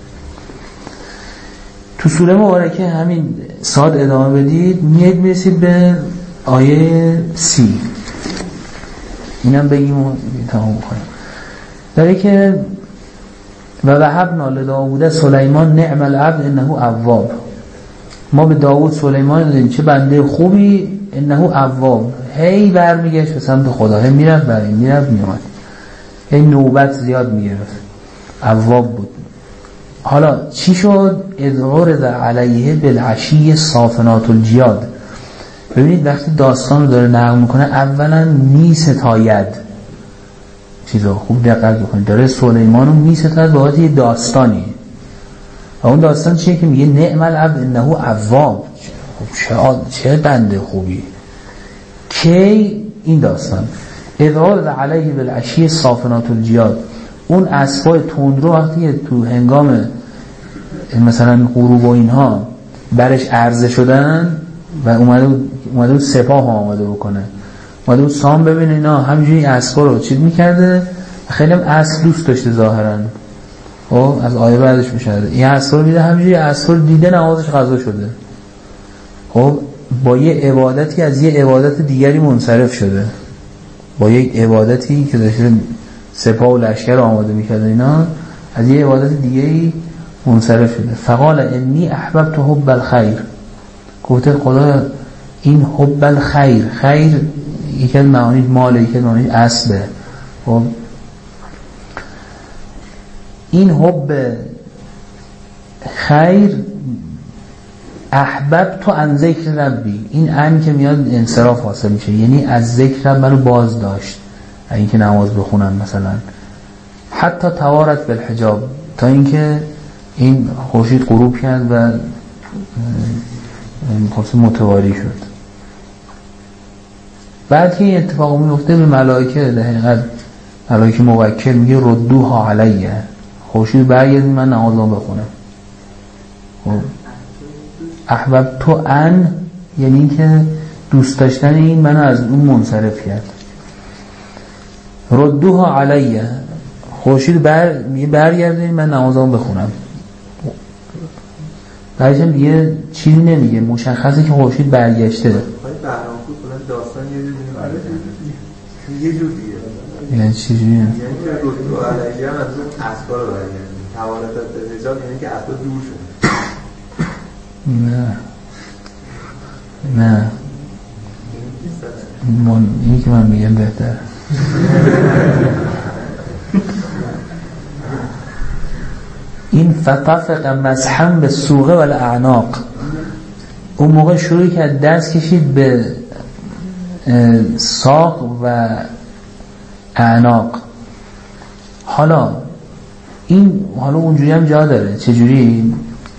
تو سوره مبارکه همین صاد ادامه بدید میاد میرسید به آیه سی، اینم بگیم و تمام کنیم. داره که و وهبنا لداوود سلیمان نعم العبد انه اواب، ما به داوود سلیمان دادیم چه بنده خوبی، انه اواب، هی برمیگشت به سمت خدا، هی میرفت برای میرفت میامد، هی نوبت زیاد میگرفت، اواب بود. حالا چی شد؟ اذعار ذا علیه بالعشی صافنات الجیاد. ببینید وقتی داستان رو داره نقل میکنه اولا میستاید چیزا، خوب دقت بکنید، داره سلیمان رو میستاید با یه داستانی، و اون داستان چیه که میگه نعم العبد انه اواب، چه چه بنده خوبی. کی این داستان اذعار ذا علیه بالعشی صافنات الجیاد، اون اسبای تندرو وقتی تو هنگام مثلا غروب و اینها برش عرضه شدن و اومده بود اومده بود سپاه آماده بکنه، اومده بود سام ببینه اینا همینجوری اسبا رو چیز میکرده، خیلی هم اسب دوست داشته ظاهرا. خب از آیه بعدش میشه این اسبا رو دیده، همینجوری اسبا رو دیده نمازش قضا شده. خب با یه عبادتی از یه عبادت دیگری منصرف شده، با یک عبادتی که داشته سپاه و لشکر آماده میکرده اینا از یه عبادت دیگری منصرف شده. فقال انی احببت حب الخیر، گفته خدا این حب الخیر، خیر یکی از معانی مال، یکی از معانی اصله. خب این حب خیر احببت عن ذکر ربی، این ان که میاد انصراف حاصل میشه، یعنی از ذکر رب منو باز داشت این که نماز بخونم مثلا. حتی توارت بالحجاب، تا اینکه این خورشید غروب کرد و خاصه متواری شد. بعد که این اتفاق میفته به ملائکه، در حقیقت ملائکه موکل میگه ردوها علیه، خورشید برگردید من نمازم بخونم. خب احبب تو ان یعنی که دوست داشتن این منو از اون منصرف کرد. ردوها علیه، خورشید بر میگه برگردید من نمازم بخونم. بعدش دیگه چیزی نمیگه، مشخصه که خورشید برگشته. برنامه بود داستان یه جوری یه جوری دیگه، یعنی چیزی یعنی که ردو علیه هم از اون اسبا رو برگردید، توارت بالحجاب یعنی که اسبا دور شد. نه نه من اینی که من میگم بهتر. این فتفق مسحا به سوقه و الاعناق، اون موقع شروع کرد دست کشید به ساق و اعناق. حالا این حالا اونجوری هم جا داره. چجوری؟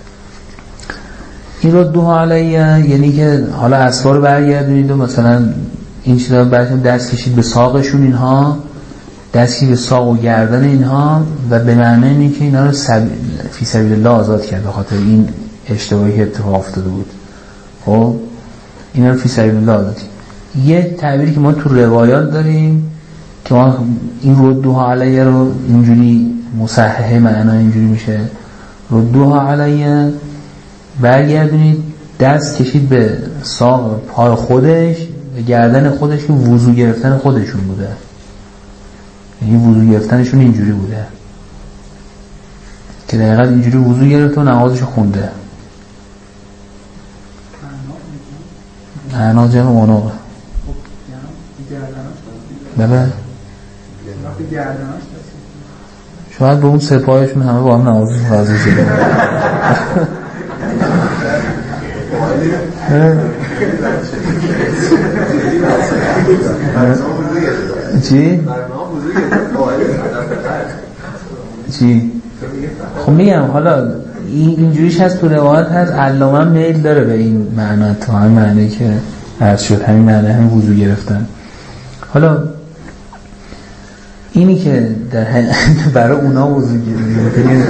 این رو دوها علیه یعنی که حالا اسوار برگردونید و مثلا این چیزا براتون دست کشید به ساقشون، اینها دستی به ساق و گردن اینها، و به معنی اینه که اینا رو سب... فی سبیل الله آزاد کرد به خاطر این اشتباهی که اتفاق افتاده بود. خب اینا رو فی سبیل الله آزاد کرد. یه تعبیری که ما تو روایات داریم که ما این ردوها علیه رو اینجوری مصححه معنا اینجوری میشه ردوها علیه، برگردونید دست کشید به ساق پای خودش و گردن خودش که وضو گرفتن خودشون بوده، یعنی وضو گرفتنشون اینجوری بوده که دقیقا اینجوری وضو گرفت و نمازشو خونده. اعناق جمع اوناقه. بله شاید به اون سپاهشون همه با هم نمازشون قضا شده. چی؟ چی؟ خب میگم حالا اینجوریش هست تو روایت هست، علامه هم میل داره به این معنی، تو همین معنی که عرض شد همین معنی هم وضو گرفتن. حالا اینی که در برای اونا وضو گرفتن،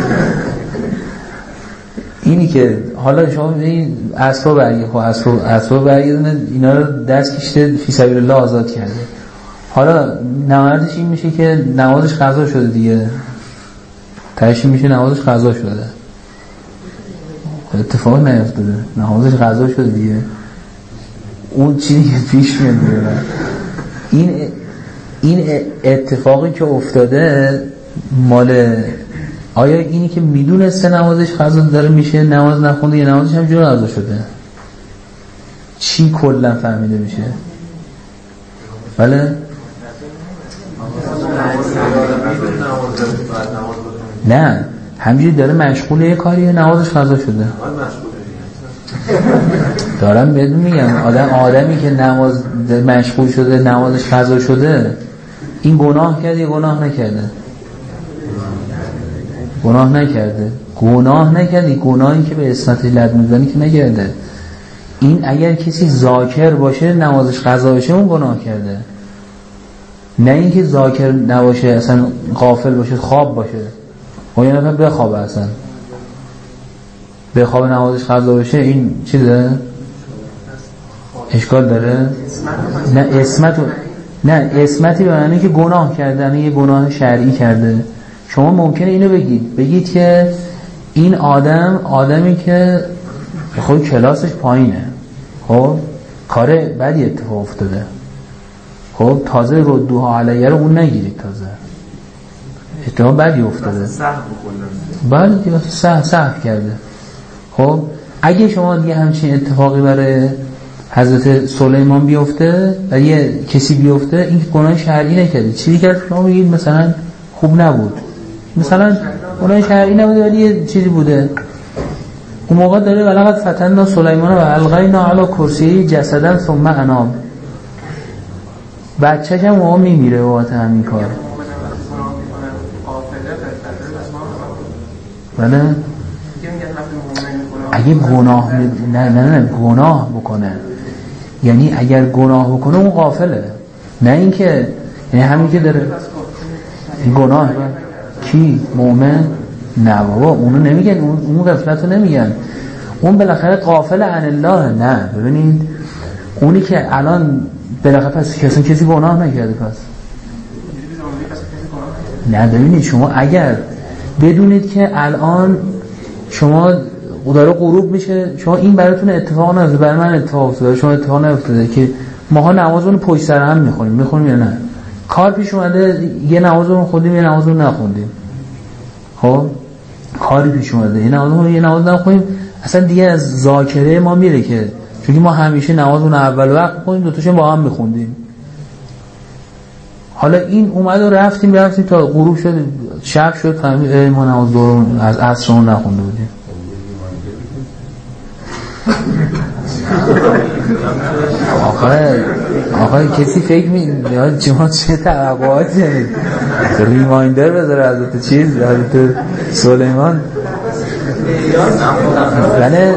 اینی که حالا شما می‌بینید اسبا برگه خب اسبا اسبا برگردونه اینا رو دست کشیده فی سبیل الله آزاد کرده. حالا نمازش این میشه که نمازش قضا شده دیگه، تهش میشه نمازش قضا شده، اتفاق نیفتاده، نمازش قضا شده دیگه. اون چیزی که پیش میاد این این اتفاقی که افتاده مال آیا اینی که میدونسته نمازش قضا داره میشه نماز نخونده یا نمازش هم جور قضا شده؟ چی کلا فهمیده میشه؟ بله؟ نه همینجوری داره مشغوله یه کاریه نمازش قضا شده. دارم بهتون میگم آدم آدمی که نماز مشغول شده نمازش قضا شده این گناه کرده یا گناه نکرده؟ گناه نکرده. گناه نکرده. گناهی که به اسمت لد میزنی که نکرده. این اگر کسی ذاکر باشه نمازش قضا بشه اون گناه کرده، نه اینکه ذاکر نباشه اصلا غافل باشه خواب باشه و یه نفر بخوابه اصلا به خواب نمازش قضا بشه این چیزه؟ اشکال داره؟ نه اسمت نه اسمتی به معنی که گناه کرده، یه گناه شرعی کرده. شما ممکنه اینو بگید بگید که این آدم آدمی که خود کلاسش پایینه، خب کار بدی اتفاق افتاده، خب تازه ردوها علیه رو اون نگیرید، تازه اتفاق بدی افتاده، بله دیگه سه سه کرده. خب اگه شما دیگه همچین اتفاقی برای حضرت سلیمان بیفته و یه کسی بیفته، این گناه شرعی نکرده، چیزی کرد شما بگید مثلا خوب نبود، مثلا گناه شرعی نبوده ولی یه چیزی بوده. اون موقع داره ولقد فتنا سلیمان و القینا علی کرسی جسدا ثم اناب، بچه‌ش هم موقع میمیره بابت همین کار. بله اگه گناه نه نه نه گناه بکنه، یعنی اگر گناه بکنه اون غافله، نه اینکه یعنی همین که داره این گناه کی مؤمن نه بابا اونو نمیگن، اون اون غفلتو نمیگن، اون بالاخره غافل عن الله. نه ببینید اونی که الان بالاخره پس کسی کسی گناه نکرده، پس نه ببینید شما اگر بدونید که الان شما داره غروب میشه، شما این براتون اتفاق نیفتاده، برای من اتفاق افتاده، شما اتفاق نیفتاده که ماها نمازمون پشت سر هم میخونیم میخونیم یا نه، کار پیش اومده یه نمازمون خوندیم یه نمازمون نخوندیم، خب کاری پیش اومده یه نمازمون یه نماز نخوندیم، اصلا دیگه از ذاکره ما میره که چون ما همیشه نمازمون اول وقت میخونیم، دو تاشون با هم میخوندیم. حالا این اومد و رفتیم رفتیم تا غروب شد شب شد فهمید ما نماز دور از عصرمون نخونده بودیم. آخه آخه کسی فکر می شما چه توقعاتی ریمایندر بذاره حضرت چیز حضرت سلیمان بله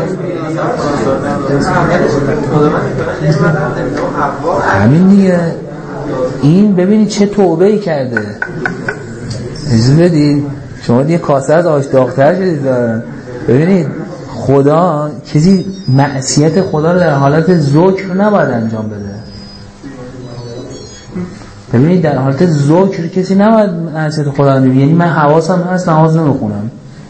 همین دیگه. این ببینید چه توبه‌ای کرده، اجازه بدید شما دیگه کاسه از آش داغ‌تر شدید. ببینید خدا کسی معصیت خدا رو در حالت ذکر نباید انجام بده. ببینید در حالت ذکر کسی نباید معصیت خدا انجام بده، یعنی من حواسم هست نماز نمیخونم،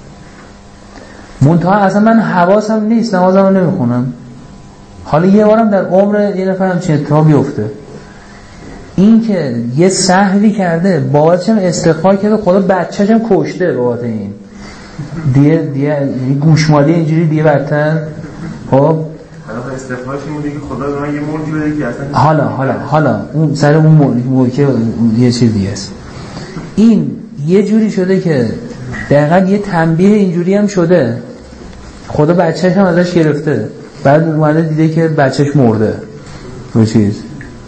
منتها اصلا من حواسم نیست نمازم نمیخونم. حالا یه بارم در عمر یه نفر همچین اتفاقی بیفته، این که یه سهوی کرده بابتش هم استغفار کرده، خدا بچه‌ش هم کشته بابت این دیگه دیگه گوشمالی اینجوری دیگه بدتر. خب حالا استغفارش این بوده که خدا به من یه ملکی بده که اصلا حالا حالا حالا اون سر اون ملکه یه چیز دیگه است. این یه جوری شده که دقیقاً یه تنبیه اینجوری هم شده، خدا بچه‌ش هم ازش گرفته، بعد اومده دیده که بچه‌ش مرده اون چیز.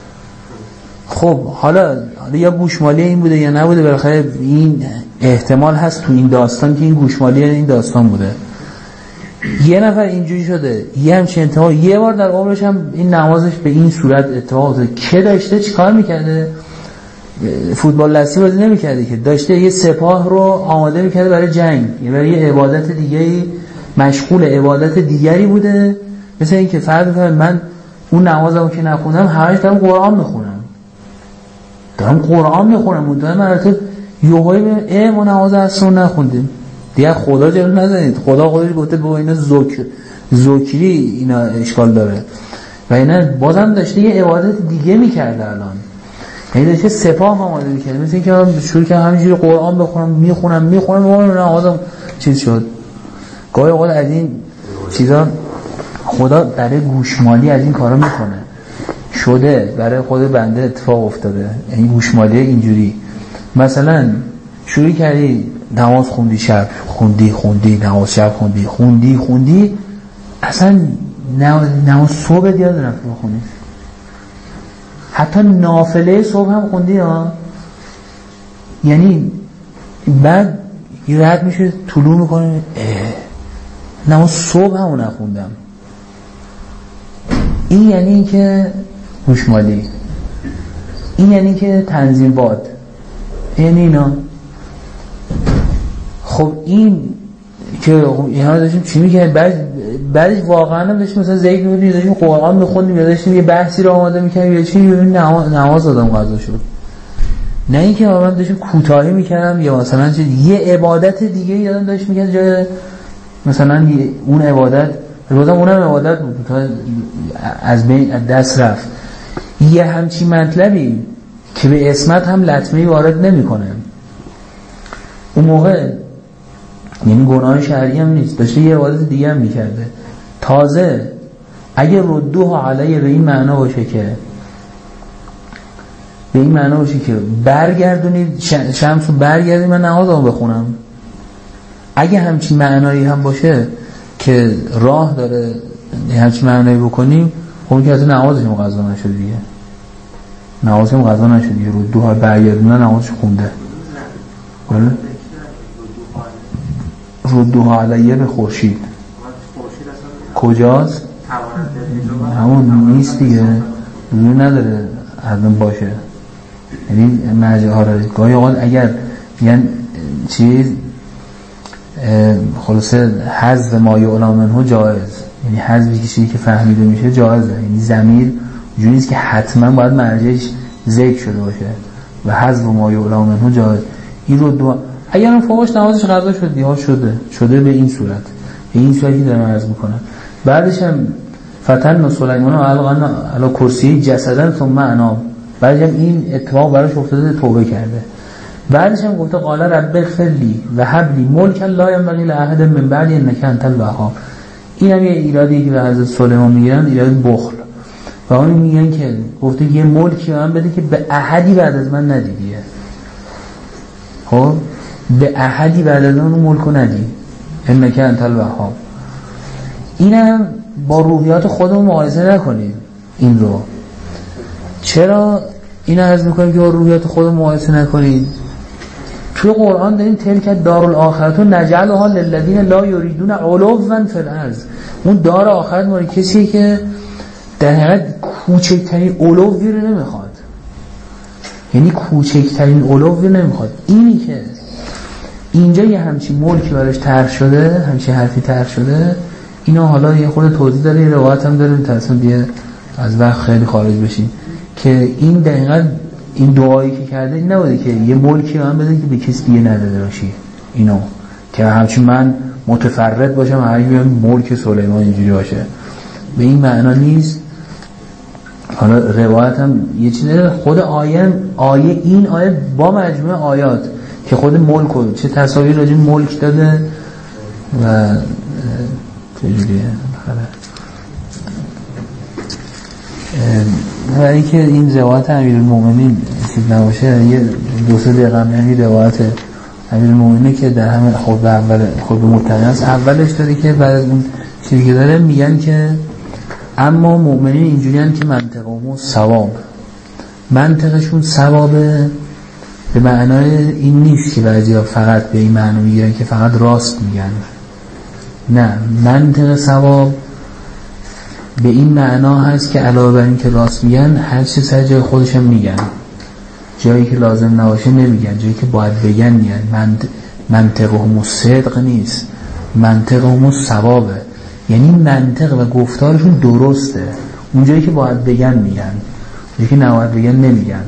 خب حالا یا گوشمالی این بوده یا نبوده، بالاخره این احتمال هست تو این داستان که این گوشمالی این داستان بوده. یه نفر اینجوری شده یه همچین اتفاق یه بار در عمرش هم این نمازش به این صورت اتفاق افتاده. که داشته چیکار میکرده؟ فوتبال دستی بازی نمیکرده که داشته یه سپاه رو آماده میکرده برای جنگ، برای یه عبادت دیگری، مشغول عبادت دیگری بوده. مثل این که فرض کنید من اون نمازمو که نخوندم همش دارم قرآن میخونم دارم قرآن میخونم مدام مراتب یوهایی به ای ما نماز اصلا نخوندیم دیگه. خدا جلو نزنید، خدا خودش گفته با اینا زوک زوکری اینا اشکال داره و اینا بازم داشته یه عبادت دیگه میکرده الان، یعنی داشته سپاه آماده میکرده. مثل اینکه من شروع کردم همینجوری قرآن بخونم میخونم میخونم و نمازم چیز شد. گاهی اوقات از این چیزا خدا برای گوشمالی از این کارا میکنه، شده برای خود بنده اتفاق افتاده. این گوشمالی اینجوری مثلا شروع کردی نماز خوندی شب خوندی خوندی نماز شب خوندی خوندی خوندی اصلا نماز صبح یاد رفت بخونی، حتی نافله صبح هم خوندی ها، یعنی بعد یه رد میشه طلوع میکنه نماز صبح همو نخوندم. این یعنی این که گوشمالی، این یعنی که تنظیم باد، یعنی اینا. خب این که اینا داشتیم چی میگه، بعد بعدش واقعا هم داشتیم مثلا زید می‌بودیم داشتیم قرآن می‌خوندیم یا داشتیم یه بحثی رو آماده می‌کردیم یا چی، نماز نماز دادم قضا شد. نه اینکه من داشتم کوتاهی می‌کردم یا مثلا یه عبادت دیگه یادم داشت می‌کرد جای مثلا اون عبادت روزم اونم عبادت بود تا از بین از دست رفت. یه همچی مطلبی که به اسمت هم لطمه‌ای وارد نمی‌کنه اون موقع، یعنی گناه شرعی هم نیست، داشته یه عبادت دیگه هم میکرده. تازه اگه ردوها علیه به این معنا باشه که به این معنا باشه که برگردونید شمس رو برگردید من نمازمو بخونم، اگه همچین معنایی هم باشه که راه داره همچین معنایی بکنیم، خب که از نمازشم قضا نشد دیگه، نمازشم قضا نشد دیگه، ردوها برگردونن نمازش خونده. بله ردوها علیه به خورشید کجاست؟ همون نیست دیگه، روی نداره حتما باشه، یعنی مرجع ها را گاهی اوقات اگر یعنی چیز خلاصه حذف ما یعلم منه جایز، یعنی حذف چیزی که فهمیده میشه جایزه، یعنی ضمیر جوری نیست که حتما باید مرجعش ذکر شده باشه و حذف ما یعلم منه جایز. این رو دو اگر هم فوقش نمازش قضا شد دیگه شده شده به این صورت، به این صورتی دارم عرض میکنم. بعدش هم فتن سلیمان و القا علی کرسی جسدن ثم انام، بعدش هم این اتفاق براش افتاده توبه کرده. بعدش هم گفته قال رب اغفر لی و هب لی ملکا لا ینبغی لاحد من بعدی انک انت الوهاب. این هم یه ایرادی که به حضرت سلیمان میگیرن، ایراد بخل، و اون میگن که گفته یه ملکی من بده که به احدی بعد از من ندیدیه. خب به احدی بعد از اون ملکو ندی انک انت الوهاب. اینم با روحیات خودمون مقایسه نکنیم. این رو چرا این عرض میکنیم که با روحیات خودمون مقایسه نکنید؟ توی قرآن داریم تلک دارالآخرة نجعلها للذین لا یریدون علوا فی الارض. اون دار آخرت مال کسیه که در حقیقت کوچکترین علوی رو نمیخواد، یعنی کوچکترین علوی نمیخواد. اینی که اینجا یه همچین ملکی براش طرح شده، همچین حرفی طرح شده، اینا حالا یه خورده توضیح داره، یه روایت هم داریم تصمیم دیگه از وقت خیلی خارج بشیم که این دقیقاً این دعایی که کرده این نبوده که یه ملکی من بده که به کسی دیگه نداده باشی، اینو که همچین من متفرد باشم هر کی ملک سلیمان اینجوری باشه، به این معنا نیست. حالا روایت هم یه چیزه، خود آیه آیه این آیه با مجموعه آیات که خود ملک رو چه تصاویر راجع به ملک داده و چجوریه و اینکه این روایت امیرالمومنین چیز نباشه، یه دو سه دقیقه همین روایت امیرالمومنین که در همه خود اول خود متقین است، اولش داره که بعد از اون چیزی که داره میگن که اما مؤمنین اینجوری هستند که منطقهم ثواب، منطقشون ثوابه، به معنای این نیست که بعضیا فقط به این معنی میگیرن که فقط راست میگن، نه، منطق ثواب به این معنا هست که علاوه بر این که راست میگن هر چه سر جای خودش هم میگن، جایی که لازم نباشه نمیگن، جایی که باید بگن میگن. منطق منطقهم صدق نیست، منطقهم ثوابه، یعنی منطق و گفتارشون درسته، اون جایی که باید بگن میگن، جایی که نباید بگن نمیگن.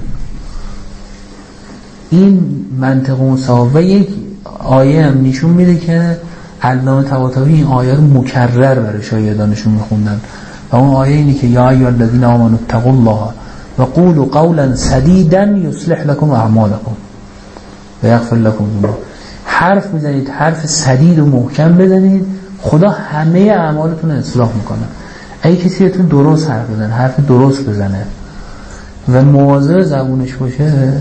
این منطقهم ثواب. و یک آیه هم نشون میده که علامه طباطبایی این آیه رو مکرر برای شاگردانشون میخوندن و اون آیه اینه که یا ایها الذین آمنوا اتقوا الله و قولوا قولا سدیدا یصلح لكم اعمالکم و یغفر لكم ذنوبکم. حرف میزنید، حرف سدید و محکم بزنید، خدا همه اعمالتون اصلاح میکنه. اگه کسی بهتون درست حرف بزنه، حرف درست بزنه و مواظب زبونش باشه،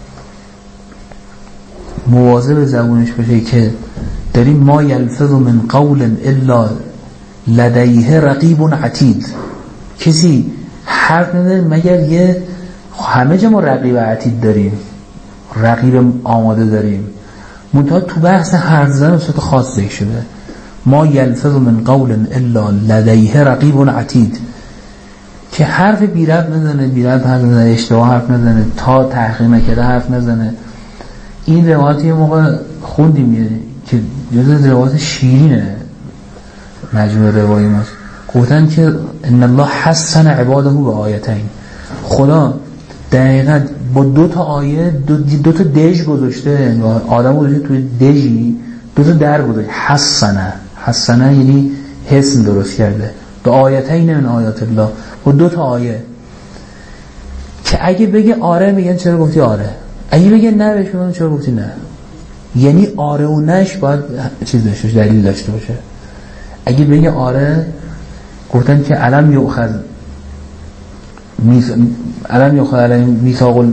مواظب زبونش باشه که داریم ما یلفظ من قول الا لدیه رقیب عتید، کسی حرف نداره مگر یه، همه جا ما رقیب عتید داریم، رقیب آماده داریم، منتها تو بحث حرف زدن صورت خاص ذکر شده ما یلفظ من قول الا لدیه رقیب عتید، که حرف بی ربط نزنه، بی ربط حرف نزنه، اشتباه حرف نزنه، تا تحقیق نکرده حرف نزنه. این روایت یه موقع خوندیم که که جز روایات شیرینه مجموع روایی ماست، گفتن که ان الله حسن عباده به آیتین، خدا دقیقاً با دو تا آیه دو, دو تا دژ گذاشته، آدم گذاشته توی دژی، دو تا در گذاشته، حسنه حسنه یعنی حسن درست کرده، به آیتین من آیات الله، با دو تا آیه که اگه بگه آره میگن چرا گفتی آره، اگه بگه نه بهش میگن چرا گفتی نه. یعنی آره و نش باید چیز داشته باشه، دلیل داشته باشه. اگه بگه آره گفتن که علم یؤخذ میث علم یؤخذ علی میثاق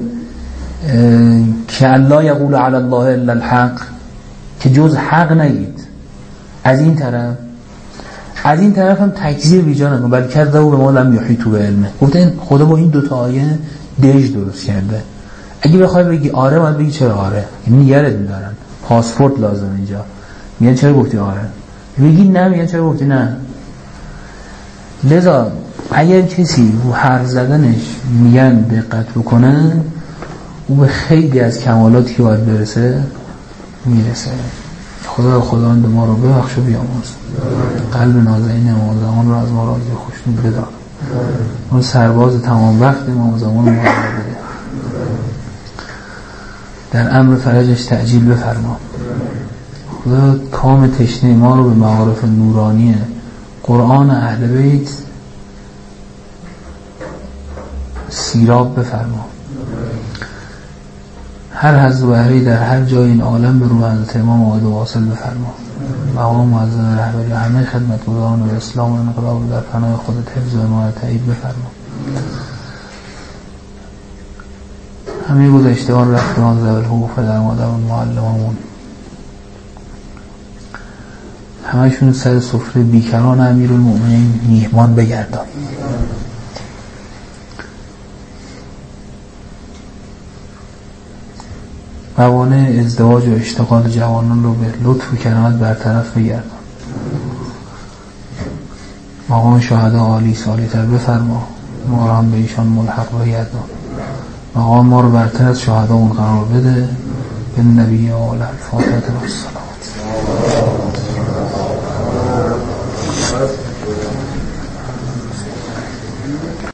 که الله یقول علی الله الا الحق، که جز حق نگید. از این طرف از این طرف هم تکذیب بیجا نکن، بلکه کذبوا بما لم یحیطوا بعلمه. گفتن خدا با این دو تا آیه دژ درست کرده. اگه بخوای بگی آره باید بگی چرا آره، یعنی نگرت می‌دارن، پاسپورت لازم اینجا، میگن چرا گفتی آره، بگی نه میگن چرا گفتی نه. لذا اگر کسی رو حرف زدنش میگن دقت بکنن، او به خیلی از کمالاتی که باید برسه میرسه. خدا خداوند ما رو ببخش و بیامرز، قلب نازنین امام زمان رو از ما راضی و خوشنود بدار، اون سرباز تمام وقت امام زمان رو بده، در امر فرجش تعجیل بفرما. خدا کام تشنه ما رو به معارف نورانی قرآن اهل بیت سیراب بفرما. هر حظ و بهره در هر جای این عالم به روح حضرت امام آقای واصل بفرما. مقام معظم رهبری همه خدمتگزاران و اسلام و انقلاب در پناه خودت حفظ و حمایت تایید بفرما. همه گذشتگان رفتگان ذوی الحقوق در مادر و معلمامون همشون سر سفره بیکران امیرالمؤمنین میهمان بگردان. موانع ازدواج و اشتغال جوانان رو به لطف و کرامت برطرف بگردان. مقام شهدا عالی سالی تر بفرما، ما را هم به ایشان ملحق بگردان. مقام ما رو برتر از شهدا اون قرار بده. به نبی و آل الفاتحه و الصلوات.